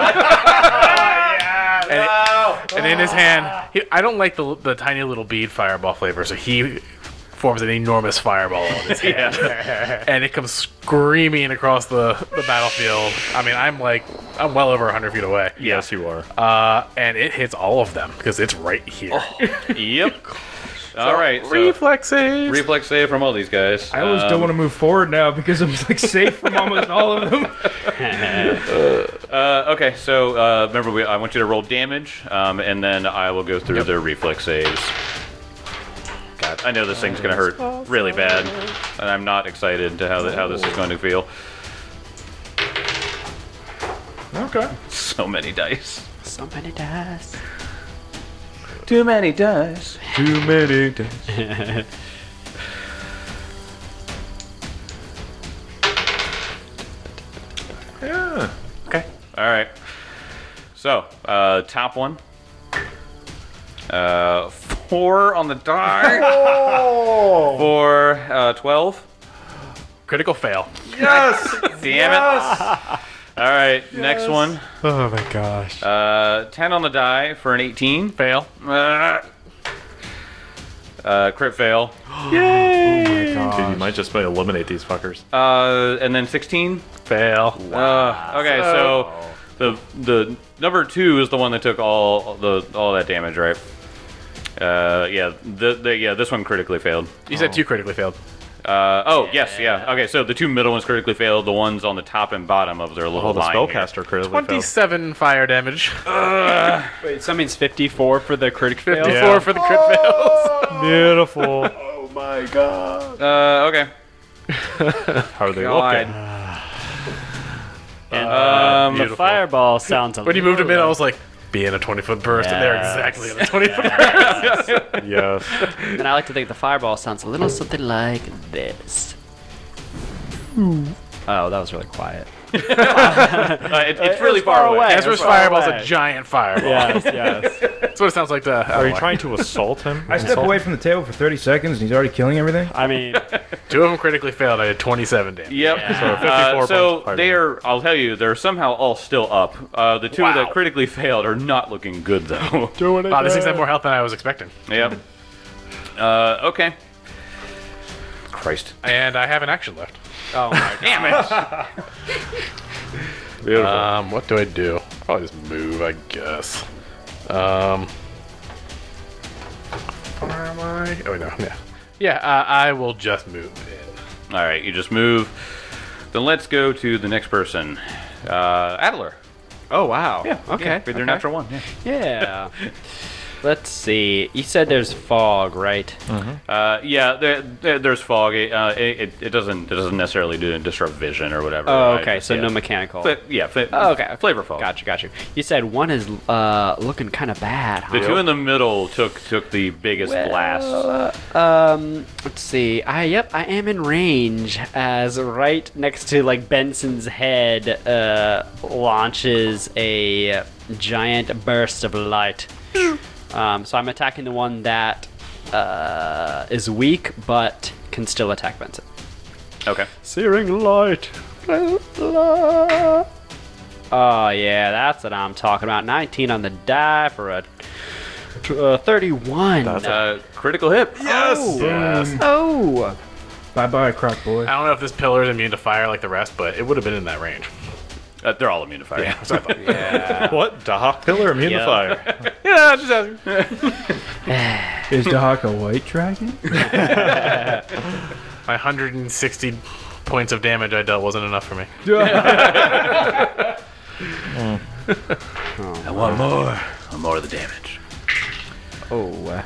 And in his hand, I don't like the tiny little bead fireball flavor, so he forms an enormous fireball in his hand. And it comes screaming across the battlefield. I mean, I'm well over 100 feet away. Yes, you are. And it hits all of them because it's right here. Yep. All right. So Reflexes. reflex save from all these guys. I always don't want to move forward now because I'm like safe from almost all of them. Okay, so remember, I want you to roll damage, and then I will go through their reflex saves. God, I know this thing's going to hurt really bad, and I'm not excited to how this is going to feel. Okay. So many dice. So many dice. Too many dice. Too many days. Yeah. Okay. All right. So, top one. 4 on the die. For 12. Critical fail. Yes. Damn it. All right, next one. Oh my gosh. 10 on the die for an 18. Fail. Crit fail. Yay! Dude, you might just eliminate these fuckers. And then 16. Fail. Okay, so the number 2 is the one that took all that damage, right? Yeah, this one critically failed. You said 2 critically failed. Yes, yeah. Okay, so the 2 middle ones critically failed. The ones on the top and bottom of their little The line spellcaster critically failed. 27 fire damage. Wait, so that means 54 for the critic fail? 54 Yeah. for the crit fails. Beautiful. Oh my god. Okay. How are they God. looking? And the Beautiful. fireball sounds a When you moved them in, I was like, be in a 20-foot burst, and they're exactly in a 20-foot burst. Yes. And I like to think the fireball sounds a little something like this. Oh, that was really quiet. It's really far away. Ezra's fireball's a giant fireball. Yes, yes. That's what it sounds like to Are you trying to assault him? I step away from the table for 30 seconds and he's already killing everything. I mean, 2 of them critically failed. I did 27 damage. Yep. Yeah. So 54 so points. they are. I'll tell you, they're somehow all still up. The 2 that critically failed are not looking good though. Wow, this thing's had more health than I was expecting. Yep. Okay. Christ. And I have an action left. oh my Damn it. Beautiful. What do I do? Probably just move, I guess. Where am I? Oh, no, yeah. Yeah, I will just move in. All right, you just move. Then let's go to the next person. Adler. Oh, wow. Yeah. Okay. With their natural one. Yeah. Yeah. Let's see. You said there's fog, right? Yeah. There's fog. It doesn't necessarily disrupt vision or whatever. Oh, right? okay. Just, So yeah. no mechanical. Oh, okay. Flavor fog. Got you. You said one is looking kind of bad, huh? The 2 in the middle took the biggest blast. Let's see. I am in range as right next to like Benson's head launches a giant burst of light. So I'm attacking the one that is weak but can still attack Benson. Okay. Searing light. Oh yeah, that's what I'm talking about. 19 on the die for a 31. That's Critical hit. Yes. Yes. Oh. Bye bye, croc boy. I don't know if this pillar is immune to fire like the rest, but it would have been in that range. They're all immune to fire. That's what I thought. What? Dahak pillar immune Yeah. to fire. Yeah, just asking. Is Dahak a white dragon? My 160 points of damage I dealt wasn't enough for me. I want more. I want more of the damage. Oh.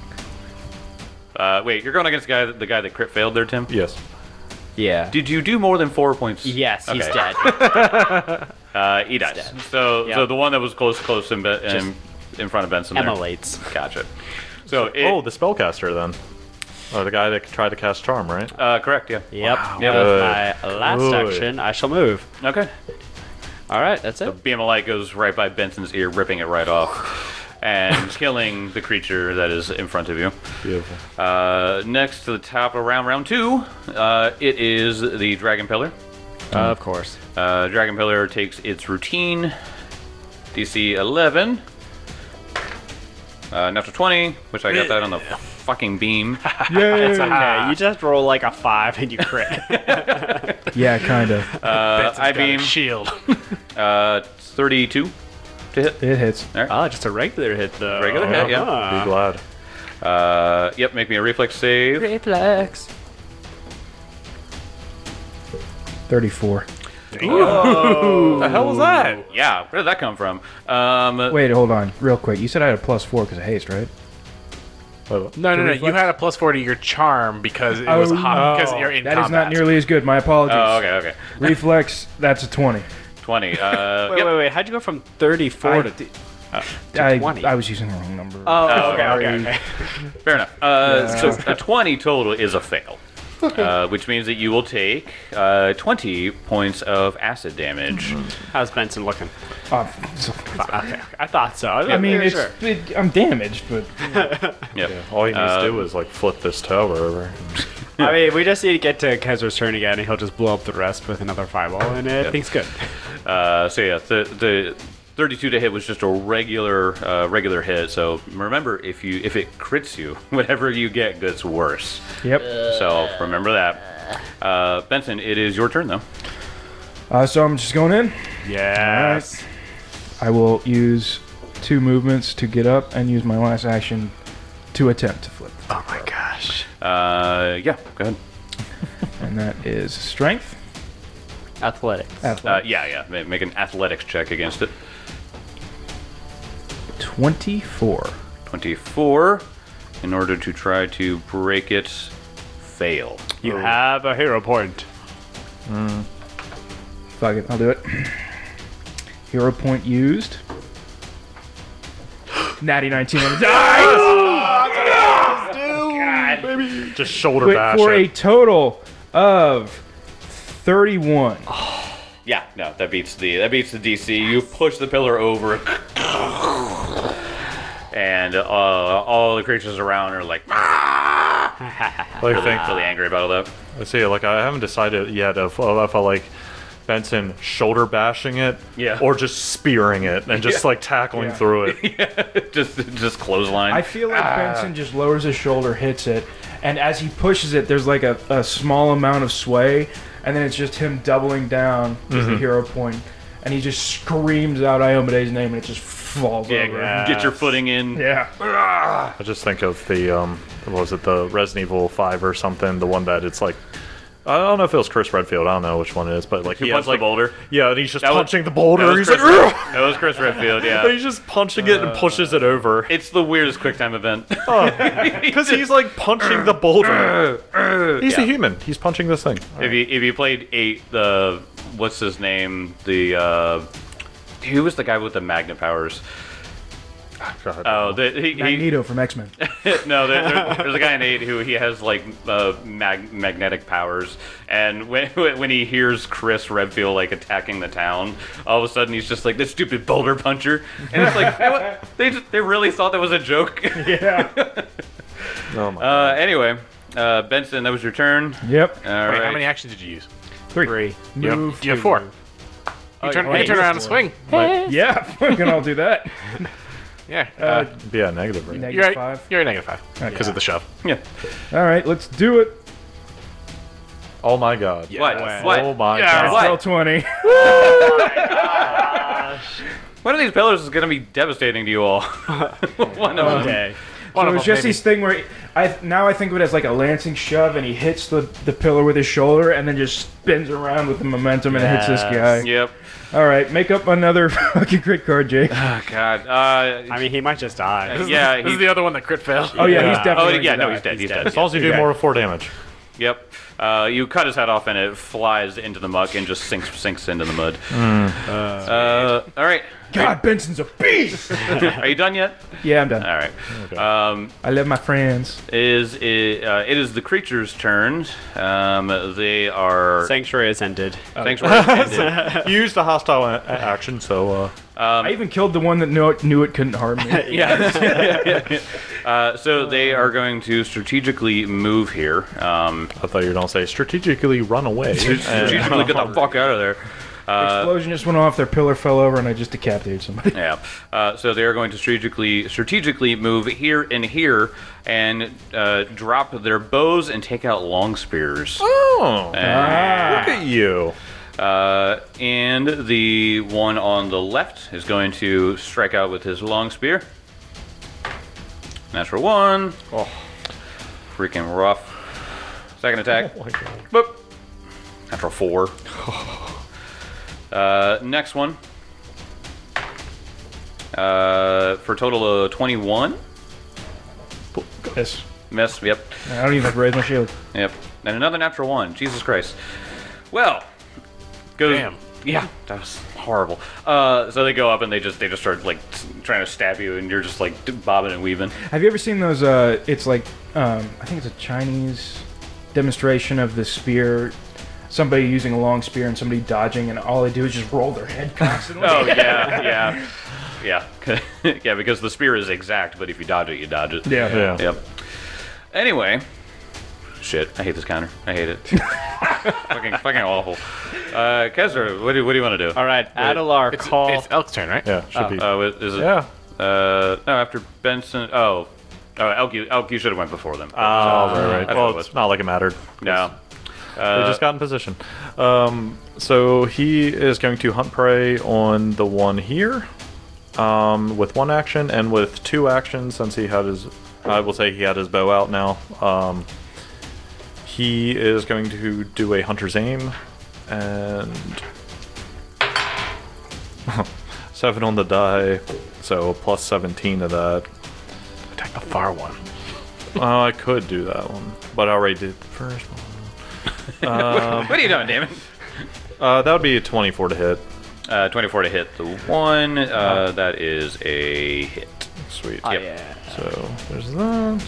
Wait, you're going against the guy that crit failed there, Tim? Yes. Yeah. Did you do more than 4 points? Yes, he's Okay. dead. He dies. dead. So Yep. so the one that was close in front of Benson there. Emulates. Gotcha. So the spellcaster then. Or the guy that tried to cast charm, right? correct, yeah. Yep. Yep. With my last Good. action, I shall move. Okay. All right, that's The it. beam of light goes right by Benson's ear, ripping it right off, and killing the creature that is in front of you. Beautiful. Next to the top of round 2, it is the Dragon Pillar. Of course. Dragon Pillar takes its routine, DC 11, natural 20, which I got that on the fucking beam. It's okay. You just roll like a 5 and you crit. Yeah, kind of. Benson's I got a beam shield. 32 to hit. It hits. Oh, just a regular hit though. Regular hit, yeah. Uh-huh. Be glad. Yep, make me a reflex save. Reflex. 34. The hell was that? Yeah, where did that come from? Wait, hold on, real quick. You said I had a +4 because of haste, right? No. You reflex? had a +4 to your charm because it was hot because you're in That combat. is not nearly as good. My apologies. Oh, okay. Reflex, that's a 20. 20. Wait, Yep. wait. How'd you go from 34 I, to? I, 20. I was using the wrong number. Oh, Sorry. Fair enough. So a 20 total is a fail. which means that you will take 20 points of acid damage. How's Benson looking? So- Okay, I thought so. I mean, sure. I'm damaged, but Yep. All he needs to do is like flip this tower over. I mean, we just need to get to Kezra's turn again, and he'll just blow up the rest with another fireball, and everything's good. So yeah, the 32 to hit was just a regular hit. So remember, if it crits you, whatever you get gets worse. yep. So remember that. Benson, it is your turn though. So I'm just going in. Yes. I will use 2 movements to get up and use my last action to attempt to flip. Oh my gosh. Yeah, go ahead. And that is strength. Athletics. Athletics. Yeah. Make an athletics check against it. 24. 24. In order to try to break it, fail. You have a hero point. Fuck it, I'll do it. Hero point used. Natty 19 on the die! Just shoulder But bash for a it. total of 31. Yeah, no, that beats the DC. You push the pillar over, and all the creatures around are like, Like, think, really angry about all that. let's see. Like, I haven't decided yet if I like Benson shoulder bashing it, Yeah. or just spearing it and just like tackling Yeah. through it. just clothesline. I feel like Benson just lowers his shoulder, hits it, and as he pushes it, there's like a small amount of sway, and then it's just him doubling down to the hero point, and he just screams out Iomede's name, and it just falls over. Get your footing in. Yeah. I just think of the what was it, the Resident Evil 5 or something, the one that it's like, I don't know if it was Chris Redfield, I don't know which one it is, but like Who he punched has like the boulder? yeah, and he's just That was- punching the boulder. That was He's Chris, like, "Ugh!" that was Chris Redfield, And yeah. he's just punching it and pushes it over It's the weirdest QuickTime event. because he's like punching the boulder. He's a human. He's punching this thing. If you played 8, what's his name? Who was the guy with the magnet powers? God. Oh, Magneto from X-Men. no, there's a guy in 8 who he has like magnetic powers, and when he hears Chris Redfield like attacking the town, all of a sudden he's just like this stupid boulder puncher, and it's like they really thought that was a joke. Yeah. Oh my. Anyway, Benson, that was your turn. Yep. All Wait, right. how many actions did you use? 3. Move. You have 4. You turn around and swing. Yeah, fucking I'll do that. Yeah. Yeah, negative. Right? Negative You're at 5. you're at -5 because of the shove. Yeah. All right, let's do it. Oh my God. What? What? Oh my Yeah, God. What? Roll 20. One of these pillars is going to be devastating to you all. One of them. Okay. So it was just this thing where I think of it as like a lancing shove, and he hits the pillar with his shoulder, and then just spins around with the momentum and hits this guy. Yep. All right, make up another fucking crit card, Jake. Oh God. I mean, he might just die. Yeah. This is the other one that crit failed. Oh yeah, he's Oh definitely. yeah. gonna No, die. he's dead. He's dead. As long as you do Okay. more of 4 damage. Yep. You cut his head off and it flies into the muck and just sinks into the mud. All right. God, Benson's a beast. Are you done yet? Yeah, I'm done. All right. I love my friends. It is the creature's turn. They are. Sanctuary has ended. Thanks for ended. You used a hostile action, so I even killed the one that knew it couldn't harm me. So they are going to strategically move here. I thought you were gonna say strategically run away. Strategically get the fuck out of there. Explosion just went off. Their pillar fell over, and I just decapitated somebody. Yeah. So they are going to strategically move here and drop their bows and take out long spears. Oh, And, look at you. and the one on the left is going to strike out with his long spear. Natural 1. Oh, freaking rough. Second attack. Oh my God. Boop. Natural 4. Next one. For a total of 21. Yes. Miss. Yep. I don't even have to raise my shield. Yep. And another natural 1. Jesus Christ. Well. Goes, Damn. Yeah, that was horrible. So they go up and they just start like trying to stab you, and you're just like bobbing and weaving. Have you ever seen those? It's like I think it's a Chinese demonstration of the spear. Somebody using a long spear and somebody dodging, and all they do is just roll their head constantly. Oh yeah. Yeah, because the spear is exact, but if you dodge it, you dodge it. Yeah. Yeah. Yep. Anyway, shit, I hate this counter. I hate it. fucking awful. Kezra, what do you want to do? All right, Adelar, call. It's Elk's turn, right? Yeah, should be. Oh, is it? Yeah. No, after Benson. Oh, Elk, you should have went before them. Oh, right. I thought Well, it was. it's not like it mattered. No. They just got in position. So he is going to hunt prey on the one here with one action, and with two actions, since he had his, I will say he had his bow out now. He is going to do a hunter's aim, and 7 on the die, so plus 17 to that. Attack the far one. I could do that one, but I already did the first one. What are you doing, damn it? That would be a 24 to hit. 24 to hit the one. That is a hit. Sweet. Oh, Yep. yeah. So there's that.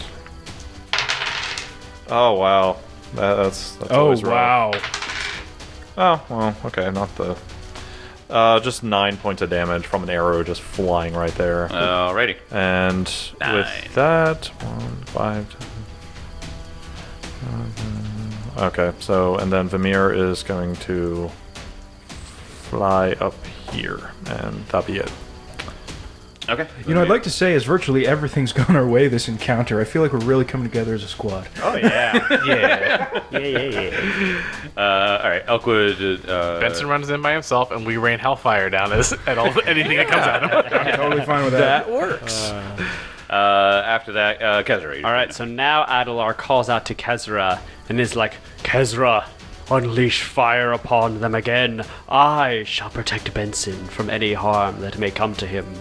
Oh wow, that's Oh always rough. wow. Oh well, okay, not the. Just 9 points of damage from an arrow just flying right there. Alrighty. And 9. with that, 1, 5, 10, okay, so and then Vamir is going to fly up here, and that'll be it. Okay. You know, I'd like to say, as virtually everything's gone our way this encounter, I feel like we're really coming together as a squad. Oh yeah. Yeah. yeah. All right. Elkwood. Benson runs in by himself, and we rain hellfire down at all anything that comes at him. I'm totally fine with that. works. After that, Kezra. All right, so now Adelar calls out to Kezra and is like, Kezra, unleash fire upon them again. I shall protect Benson from any harm that may come to him.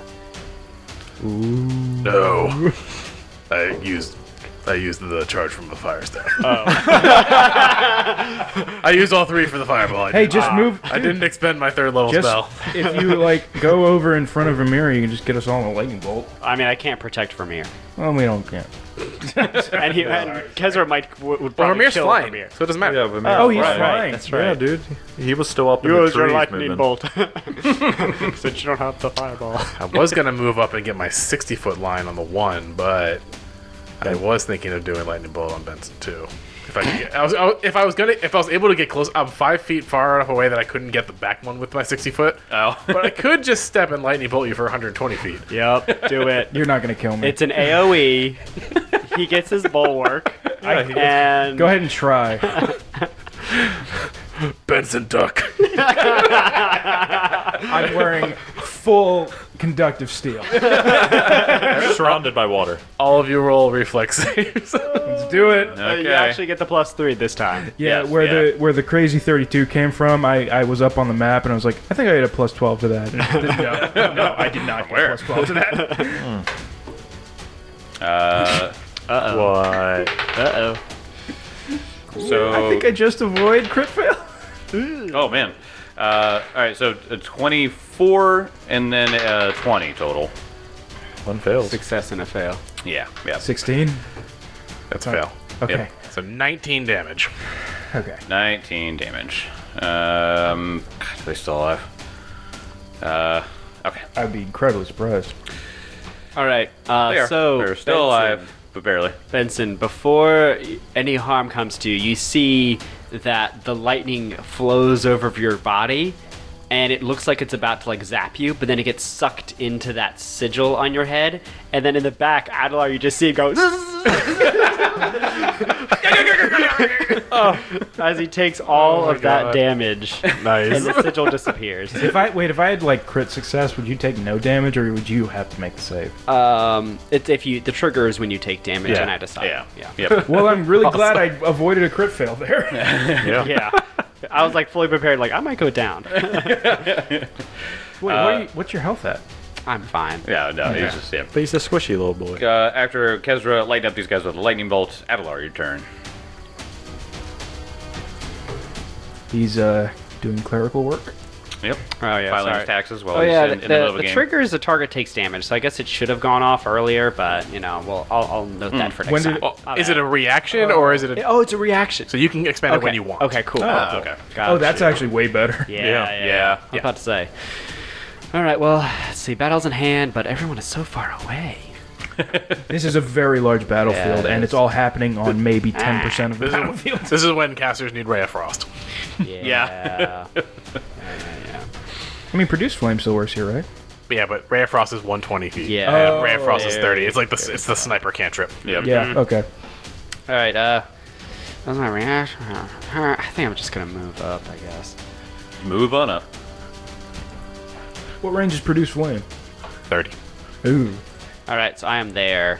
No. I used the charge from the fire staff. I used all 3 for the fireball. Hey, just move. I didn't expend my 3rd level Just spell. if you like go over in front of Vermeer, you can just get us all in a lightning bolt. I mean, I can't protect Vermeer. Well, we don't care. And Kezra would probably Vermeer's kill flying, Vermeer. so it doesn't matter. Yeah, Vamir. Oh, he's right. flying. That's Yeah, right. dude. He was still up in the Use your trees lightning moving. bolt. Since you don't have the fireball. I was going to move up and get my 60-foot line on the one, but I was thinking of doing lightning bolt on Benson too. If I could get, if I was able to get close, I'm 5 feet far enough away that I couldn't get the back one with my 60 foot. Oh. But I could just step and lightning bolt you for 120 feet. Yep, do it. You're not gonna kill me. It's an AoE. He gets his bulwark. And Go ahead and try. Benson duck. I'm wearing full conductive steel. Surrounded by water. All of you roll reflex saves. Let's do it. Okay. You actually get the +3 this time. Yeah, Yes, where the crazy 32 came from, I was up on the map and I was like, I think I had a +12 to that. No, I did not get Where? a +12 to that. What? Uh-oh. So. I think I just avoid crit fail. Oh man. All right. So 24 and then 20 total. One fails. Success and a fail. Yeah. Yeah. 16. That's fail. Okay. Yep. So 19 damage. Okay. 19 damage. God, are they still alive? Okay. I'd be incredibly surprised. All right. They are. So They're still Benson, alive, but barely. Benson, before any harm comes to you, you see that the lightning flows over your body, and it looks like it's about to like zap you, but then it gets sucked into that sigil on your head, and then in the back, Adelar, you just see it go as he takes all of that damage, and Nice. the sigil disappears. If I had like crit success, would you take no damage or would you have to make the save? It's if you the trigger is when you take damage, Yeah. and I decide. Yeah. Yeah. Yep. Well, I'm really glad I avoided a crit fail there. Yeah. I was like fully prepared. Like I might go down. Wait, what's your health at? I'm fine. Yeah. No. He's just yeah. But he's a squishy little boy. After Kezra lighten up these guys with a lightning bolt, Adelar, your turn. He's doing clerical work. Yep. Oh yeah, Filing sorry. his taxes while Oh he's yeah, in the middle of a the game. trigger is the target takes damage, so I guess it should have gone off earlier, but well, I'll note that for next When did time. it- Well, My is bad. it a reaction or is it a? Oh, it's a reaction. So you can expend it Okay. when you want. Okay, cool. Ah, cool. okay. Oh, that's Gotcha. actually way better. Yeah. I was about to say. All right, well, let's see. Battle's in hand, but everyone is so far away. This is a very large battlefield, it and is. it's all happening on maybe 10% of the This battlefield. is, this is when casters need Ray of Frost. Yeah. I mean, Produce Flame still works here, right? Yeah, but Ray of Frost is 120 feet. Yeah. Ray of Frost is there 30. you It's like it's the sniper cantrip. Yep. Yeah, okay. All right. That's my reaction. I think I'm just gonna move up. I guess. Move on up. What range is Produce Flame? 30. Ooh. All right, so I am there.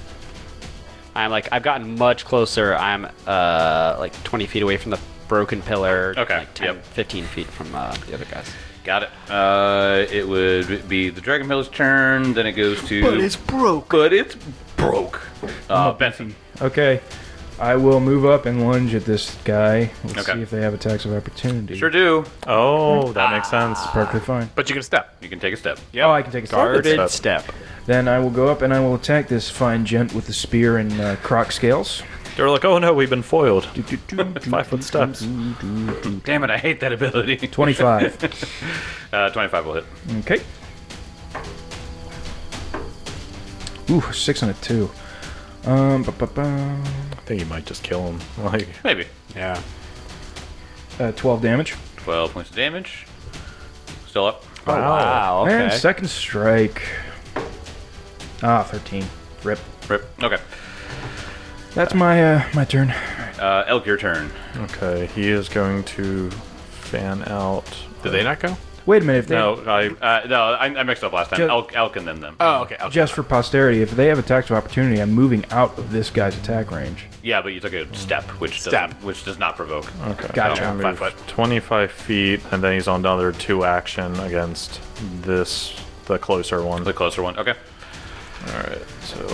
I've gotten much closer. I'm like 20 feet away from the broken pillar. Okay, Like 10, yep. 15 feet from the other guys. Got it. It would be the Dragon Pillar's turn. Then it goes to. broke. But it's broke. Benson. Okay. I will move up and lunge at this guy. Let's Okay. see if they have attacks of opportunity. Sure do. Oh, that makes sense. Perfectly fine. But you can step. You can take a step. Oh, I can take a step. Guarded step. step. Then I will go up and I will attack this fine gent with the spear and croc scales. They're like, oh no, we've been foiled. 5 foot steps. Damn it, I hate that ability. 25. 25 will hit. Okay. Ooh, 6 and a 2. I think you might just kill him. Like, Maybe. Yeah. 12 damage. 12 points of damage. Still up. Oh, wow. Okay. And second strike. 13. Rip. Rip. Okay. That's my my turn. Elk, your turn. okay, he is going to fan out. Did they not go? Wait a minute. If they, No, I mixed up last time. Just- Elk and then them. Oh, okay. Okay. Just for posterity, if they have attacks of opportunity, I'm moving out of this guy's attack range. Yeah, but you took a step, which does not provoke. Okay. Gotcha. I'll move 5 foot. 25 feet, and then he's on another 2 action against this, the closer one. The closer one. Okay. Alright, so.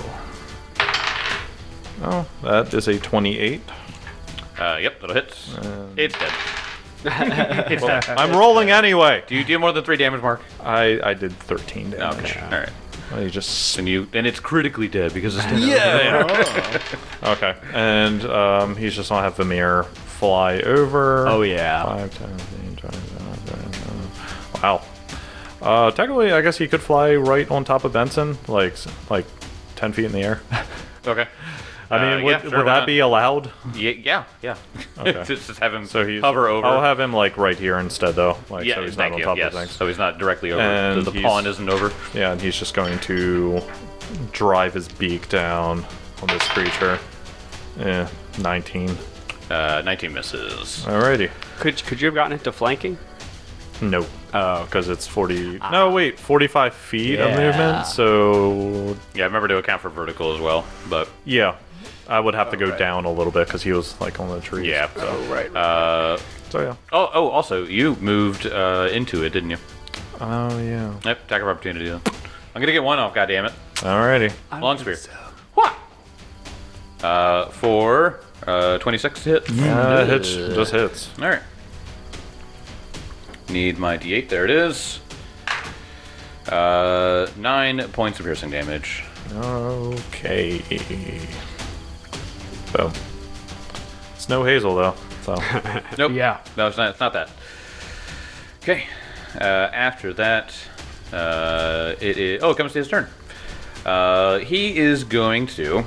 Oh, that is a 28. Yep, that'll hit. It's dead. I'm rolling anyway! Do you do more than 3 damage, Mark? I did 13 damage. Okay. All right. Well, you just. And it's critically dead because it's dead. Okay, and he's just gonna have Vamir fly over. Oh, yeah. 5, 10, 15, 20, 25, wow. Technically, I guess he could fly right on top of Benson, like 10 feet in the air. Okay. I mean, yeah, would sure, why that not? be allowed? Yeah. Okay. just have him So he's hover over. I'll have him like right here instead, though. Like, yeah, so he's not thank on you. top Yes. of things. So he's not directly over. And So the he's- pawn isn't over. Yeah, and he's just going to drive his beak down on this creature. 19. 19 misses. Alrighty. Could you have gotten into flanking? No. Oh, Because it's 40. No, wait, 45 feet of Yeah. movement. So Yeah, remember to account for vertical as well. But yeah, I would have to go down a little bit because he was like on the trees. yeah. right. So yeah. Oh, also, you moved into it, didn't you? Oh yeah. Yep, attack of opportunity. Then. I'm gonna get one off. Goddammit. Alrighty. Long spear. What? For 26 to hit. Hits. Just hits. All right. Need my D8. There it is. 9 points of piercing damage. Okay. Boom. It's no Hazel though. So Nope. Yeah. No, it's not. It's not that. Okay. After that, it is. Oh, it comes to his turn. He is going to.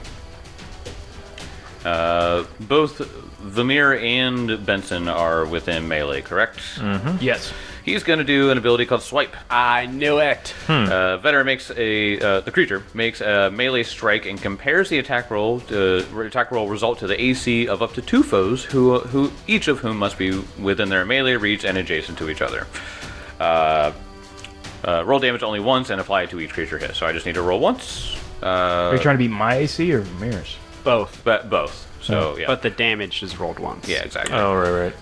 Both Vamir and Benson are within melee, correct? Yes. He's going to do an ability called Swipe. I knew it. Veteran makes the creature makes a melee strike and compares the attack roll result to the AC of up to 2 foes, who each of whom must be within their melee reach and adjacent to each other. Roll damage only once and apply it to each creature hit. So I just need to roll once. Are you trying to beat my AC or Mirror's? Both. But both. So yeah. But the damage is rolled once. yeah, exactly. oh right.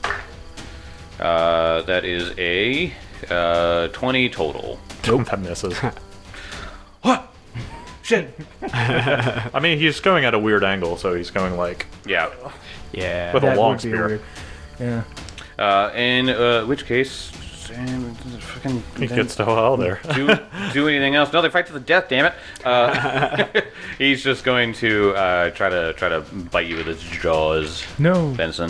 That is a 20 total. That misses. What? Shit. I mean, he's going at a weird angle, so he's going like Yeah. Yeah. with a That long would be spear. weird. Yeah. In which case, fucking He gets to hell there. do anything else. No, they fight to the death. Damn it! He's just going to try to bite you with his jaws, No. Benson.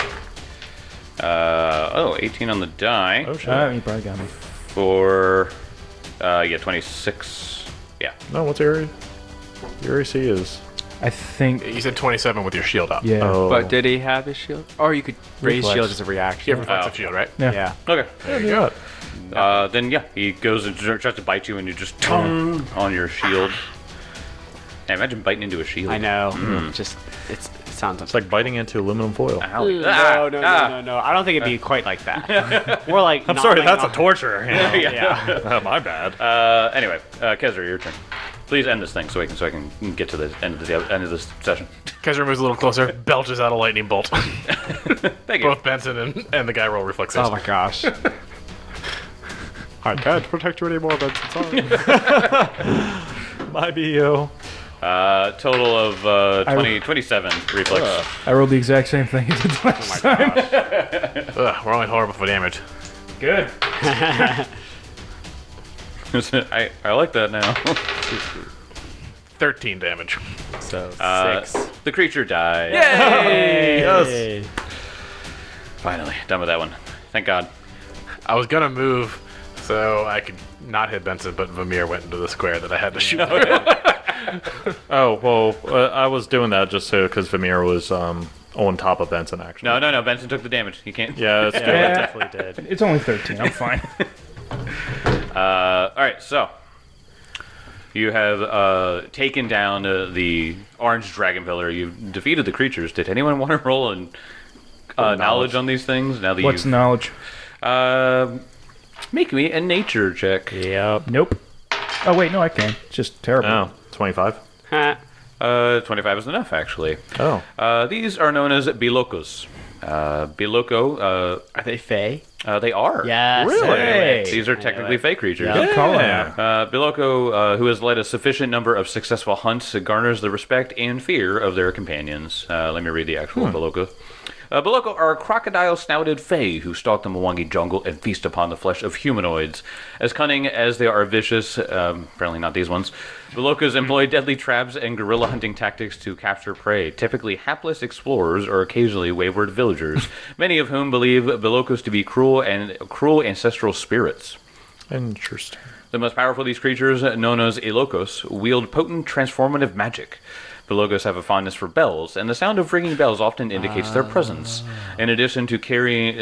18 on the die Oh shit. You probably got me. for 26. Yeah. No, what's your AC is? I think. You said 27 with your shield up. Yeah. Oh. But did he have his shield? Or you could raise Reflex. shield as a You reaction. have reflexive shield, right? Yeah. Yeah. Okay. Yeah, you got. Then yeah, he goes and tries to bite you, and you just tongue on your shield. Hey, imagine biting into a shield. I know. Just it sounds It's like biting into aluminum foil. Ow. no, Ah, no, ah. no, no, no. I don't think it'd be quite like that. More like I'm sorry, gnawing that's a on- torture. You know? Yeah. Oh, my bad. Anyway, Kezra, your turn. Please end this thing so I can get to the end of this session. Kezra moves a little closer, belches out a lightning bolt. Thank you. Both Benson and the guy roll reflexes. Oh my gosh. I can't protect you anymore, Benson. Sorry. My BO. Total of 27 reflex. I rolled the exact same thing you did last time. Ugh, we're only horrible for damage. Good. I like that now. 13 damage. So Uh, 6. The creature dies. Yes. Finally, done with that one. Thank God. I was gonna move so I could not hit Benson, but Vamir went into the square that I had to shoot. Oh, well, I was doing that just so because Vamir was on top of Benson, actually. No. Benson took the damage. He can't. Yeah, that's Yeah, good. it Yeah. definitely did. It's only 13. I'm fine. All right, so you have taken down the orange dragon pillar. You've defeated the creatures. Did anyone want to roll an knowledge on these things? Now that What's you've knowledge? make me a nature check. Yep. Nope. Oh wait, no, I can. It's just terrible. Oh, 25. 25 is enough, actually. Oh. These are known as bilokos. Biloko, Are they Fey? they are. Yes. Really? Hey. These are technically fey creatures. Yeah. Good call out. Biloko, who has led a sufficient number of successful hunts, garners the respect and fear of their companions. Let me read the actual Biloko. Biloko are crocodile-snouted fae who stalk the Mwangi jungle and feast upon the flesh of humanoids. As cunning as they are vicious, apparently not these ones, Bilokos employ deadly traps and guerrilla hunting tactics to capture prey, typically hapless explorers or occasionally wayward villagers, many of whom believe Bilokos to be cruel ancestral spirits. Interesting. The most powerful of these creatures, known as Ilokos, wield potent transformative magic. Bilokos have a fondness for bells, and the sound of ringing bells often indicates their presence. In addition to carrying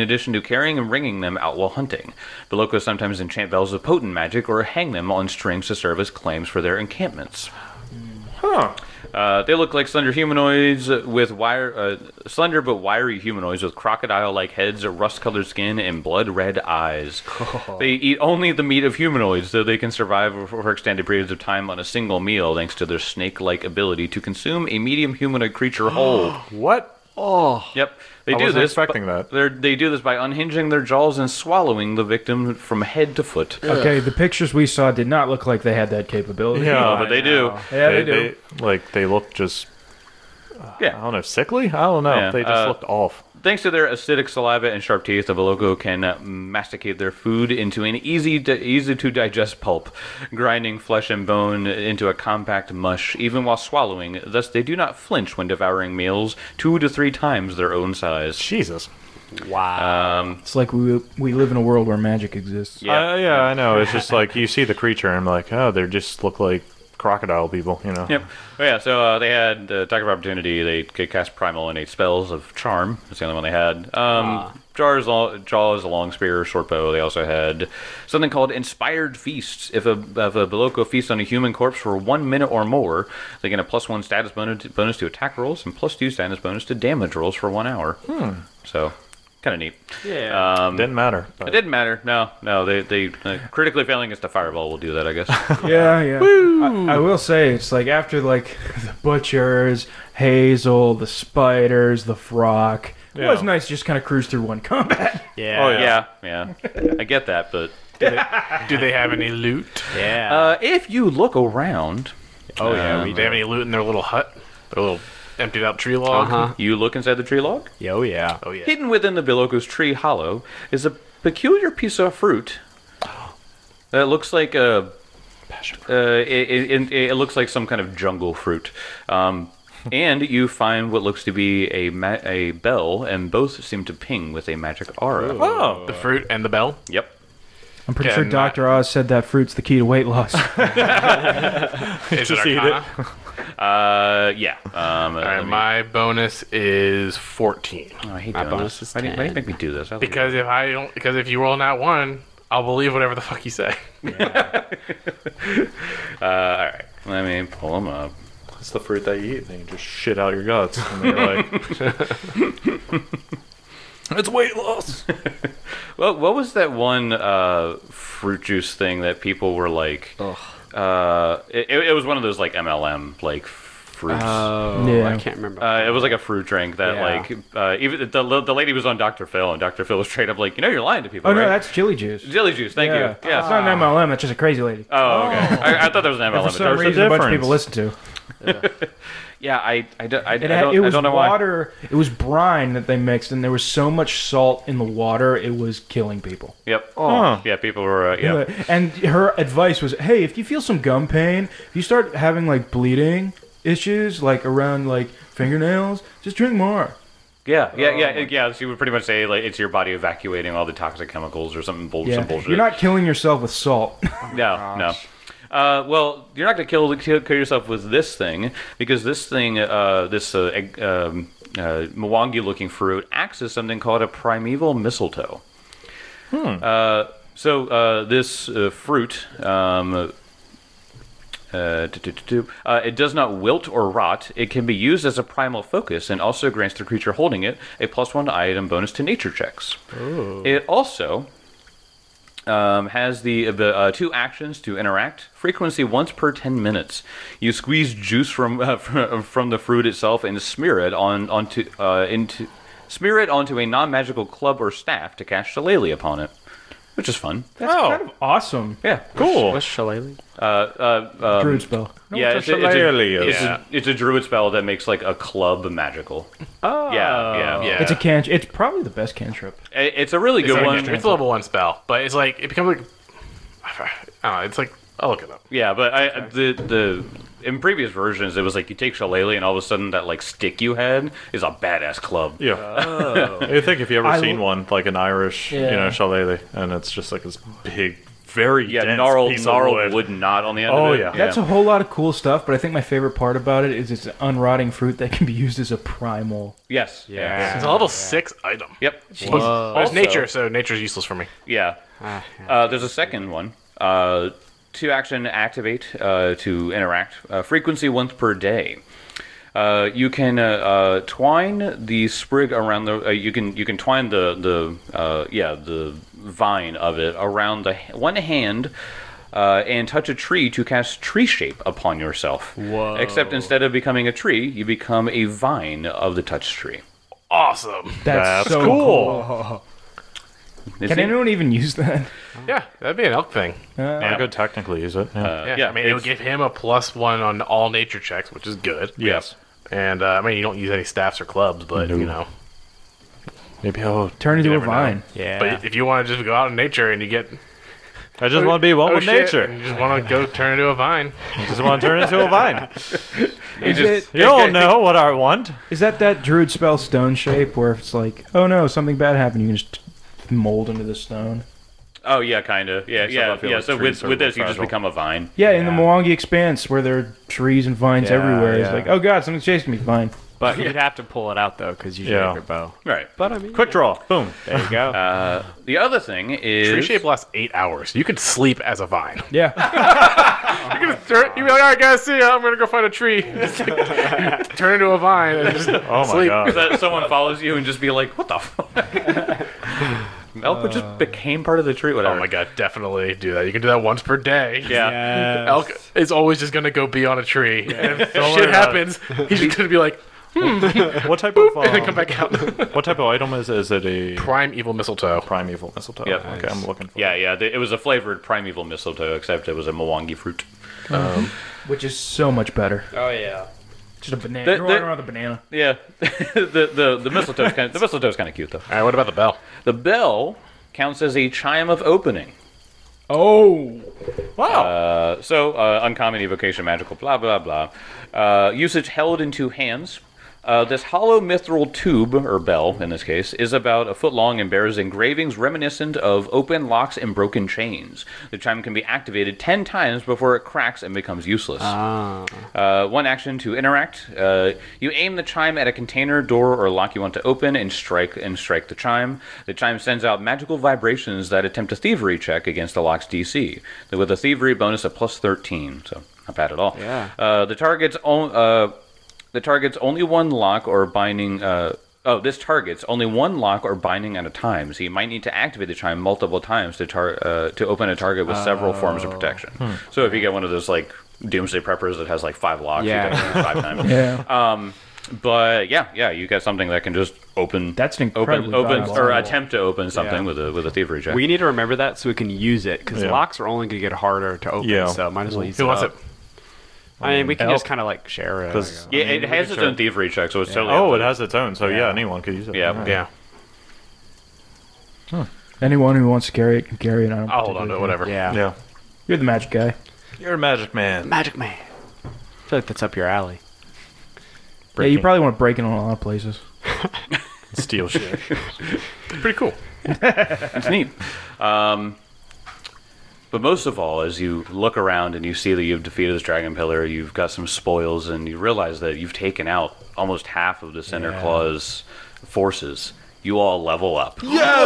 and ringing them out while hunting, Bilokos sometimes enchant bells with potent magic or hang them on strings to serve as claims for their encampments. Huh. They look like slender humanoids with slender but wiry humanoids with crocodile-like heads, rust-colored skin, and blood-red eyes. They eat only the meat of humanoids, though they can survive for extended periods of time on a single meal, thanks to their snake-like ability to consume a medium humanoid creature whole. What? Yep, they I do wasn't this. expecting that. They do this by unhinging their jaws and swallowing the victim from head to foot. Okay, the pictures we saw did not look like they had that capability. Yeah, But they do. Yeah, they do. They look just, I Yeah. don't know, sickly? I don't know. Yeah, They just looked off. Thanks to their acidic saliva and sharp teeth, the Biloko can masticate their food into an easy to digest pulp, grinding flesh and bone into a compact mush, even while swallowing. Thus, they do not flinch when devouring meals 2 to 3 times their own size. Jesus. Wow. It's like we live in a world where magic exists. Yeah. Yeah, I know. It's just like you see the creature and I'm like, oh, they just look like crocodile people, you know? Yep. Oh, yeah, so they had Attack of Opportunity. They could cast Primal and 8 spells of Charm. That's the only one they had. Jaw is a long spear, short bow. They also had something called Inspired Feasts. If a Biloko feasts on a human corpse for 1 minute or more, they get a +1 status bonus to attack rolls and +2 status bonus to damage rolls for 1 hour. So, kind of neat. Yeah. Didn't matter. It didn't matter. No. They critically failing against a fireball will do that, I guess. Yeah. I will say it's like after like the butchers, Hazel, the spiders, the Frock. It was Yeah. nice to just kind of cruise through one combat. Yeah. Oh, yeah. Yeah. I get that, but Do they have any loot? Yeah. if you look around, oh yeah. Do they have any loot in their little hut? Their little emptied out tree log? Uh-huh. you look inside the tree log. Oh yeah. Oh, yeah. Hidden within the Biloko's tree hollow is a peculiar piece of fruit that looks like a. It looks like some kind of jungle fruit. And you find what looks to be a bell, and both seem to ping with a magic aura. Oh, The fruit and the bell. Yep. I'm pretty Yeah, sure and Dr. Oz said that fruit's the key to weight loss. Is it Just eat Arcana? Yeah. All right, my bonus is 14. I hate My doing bonus this. is Why do you 10. make me do this? Because if you roll that one, I'll believe whatever the fuck you say. all right. Let me pull them up. it's the fruit that you eat, and you just shit out your guts. And then you're like, it's weight loss. Well, what was that one fruit juice thing that people were like? It was one of those like MLM like fruits. Oh, Yeah. I can't remember. It was like a fruit drink that Yeah. even the lady was on Dr. Phil, and Dr. Phil was straight up like, you're lying to people. Oh, no, right? that's chili juice. Jelly juice. Thank you. Yeah. It's not an MLM, that's just a crazy lady. Oh, okay. I thought there was an For MLM. some there's a reason, a bunch of difference. people listen to. Yeah, I don't It was know why. water. It was brine that they mixed, and there was so much salt in the water, it was killing people. Yep. Huh. Yeah, people were. Yeah. And her advice was, hey, if you feel some gum pain, if you start having like bleeding issues, like around like fingernails, just drink more. Yeah. She would pretty much say like it's your body evacuating all the toxic chemicals or something Yeah, some bullshit. you're not killing yourself with salt. No. Well, you're not going to kill yourself with this thing, because this thing, Mwangi-looking fruit, acts as something called a primeval mistletoe. This fruit, it does not wilt or rot. It can be used as a primal focus, and also grants the creature holding it a +1 item bonus to nature checks. It also has the 2 actions to interact. Frequency once per 10 minutes. You squeeze juice from the fruit itself and smear it onto a non-magical club or staff to cast Shillelagh upon it, which is fun. That's kind of awesome. Yeah, Cool. What's Shillelagh? Druid spell. yeah, it's a shillelagh. it's a druid spell that makes like a club magical. Oh, yeah. Yeah. It's a cantrip. It's probably the best cantrip. It's a really good one. It's a level 1 spell, but it's like it becomes like I don't know. It's like I'll look it up. Yeah, but the in previous versions it was like you take Shillelagh and all of a sudden that like stick you had is a badass club. Yeah. I think if you ever I seen l- one, like an Irish, Yeah. shillelagh, and it's just like this big, very dense gnarled piece of wood. wood knot on the end Oh, of it. yeah. That's a whole lot of cool stuff, but I think my favorite part about it is it's an unrotting fruit that can be used as a primal. Yes. Yeah. It's a level 6 item. Yep. But it's Also- nature, so nature's useless for me. Yeah. There's a second one. 2 action activate to interact. Frequency once per day. You can twine the sprig around the. You can twine the vine of it around one hand. And touch a tree to cast tree shape upon yourself. Whoa. Except instead of becoming a tree, you become a vine of the touched tree. Awesome. That's so cool. Can anyone even use that? Yeah, that'd be an elk thing. I could technically use it. Yeah. Yeah, I mean, it would give him a +1 on all nature checks, which is good. Yes. And I mean, you don't use any staffs or clubs, but you know. Maybe I'll. Turn into a never know. vine. Yeah. But if you want to just go out in nature and you get I just want to be one with shit, nature. and you just want to go turn into a vine. I just want to turn into a vine. Is You don't know what I want. that druid spell stone shape where it's like, oh no, something bad happened, you can just mold into the stone? Oh yeah, kind of. Yeah. I feel like So trees with are this, you just fragile. become a vine. Yeah, in the Mwangi Expanse where there are trees and vines Yeah, everywhere. It's yeah. like, oh god, something's chasing me. Fine. But you'd have to pull it out though, because you Yeah. have your bow. Right. But I mean, Quick draw. Boom. there you go. The other thing is Tree shape lasts 8 hours. You could sleep as a vine. Yeah. You'd be like, all right, guys, see ya. I'm going to go find a tree. Just turn into a vine and just Oh my sleep. god. that someone follows you and just be like, "What the fuck?" Elk just became part of the tree. Whatever. Oh my god, definitely do that. You can do that once per day. Yeah. Elk is always just going to go be on a tree. And if worry shit about happens, he's just going to be like, What type of and then come back out. what type of item is it? Is it a Prime evil mistletoe. primeval mistletoe? Yep. Okay, I'm looking for. Yeah. It was a flavored primeval mistletoe, except it was a Mwangi fruit. Which is so much better. Oh yeah. Just a banana. The- You're walking the- around with a banana. Yeah. the mistletoe's kind of cute though. All right, what about the bell? The bell counts as a chime of opening. Oh, Wow. Uncommon evocation, magical, blah, blah, blah. Usage held in two hands. This hollow mithril tube, or bell in this case, is about a foot long and bears engravings reminiscent of open locks and broken chains. The chime can be activated 10 times before it cracks and becomes useless. One action to interact. You aim the chime at a container, door, or lock you want to open and strike the chime. The chime sends out magical vibrations that attempt a thievery check against the lock's DC, with a thievery bonus of plus 13, so not bad at all. Yeah. The target's only one lock or binding. This target's only one lock or binding at a time, so you might need to activate the chime multiple times to open a target with several forms of protection. So if you get one of those like Doomsday Preppers that has like 5 locks, Yeah. you can do it 5 times. yeah. But you got something that can just open. That's an incredibly open valuable or tool. attempt to open something with a thievery check. We need to remember that so we can use it, because Yeah. locks are only going to get harder to open, Yeah. so might as well use Who it wants up. it? I mean, we can Help. just kind of like share it. 'Cause- yeah, it has its own thievery check, so it's totally. Oh, up it to- has its own, so yeah, anyone could use it. Yeah. Alright. Yeah. Anyone who wants to carry it can carry it. I don't I'll hold on to it, particularly whatever. Yeah. Yeah. You're the magic guy. You're a magic man. Magic Man. I feel like that's up your alley. Yeah, you probably want to break in on a lot of places. Steal shit. Pretty cool. It's neat. But most of all, as you look around and you see that you've defeated this dragon pillar, you've got some spoils, and you realize that you've taken out almost half of the Cinder Claw's forces, you all level up. Yes!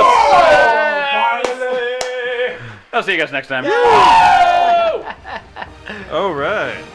I'll see you guys next time. All right.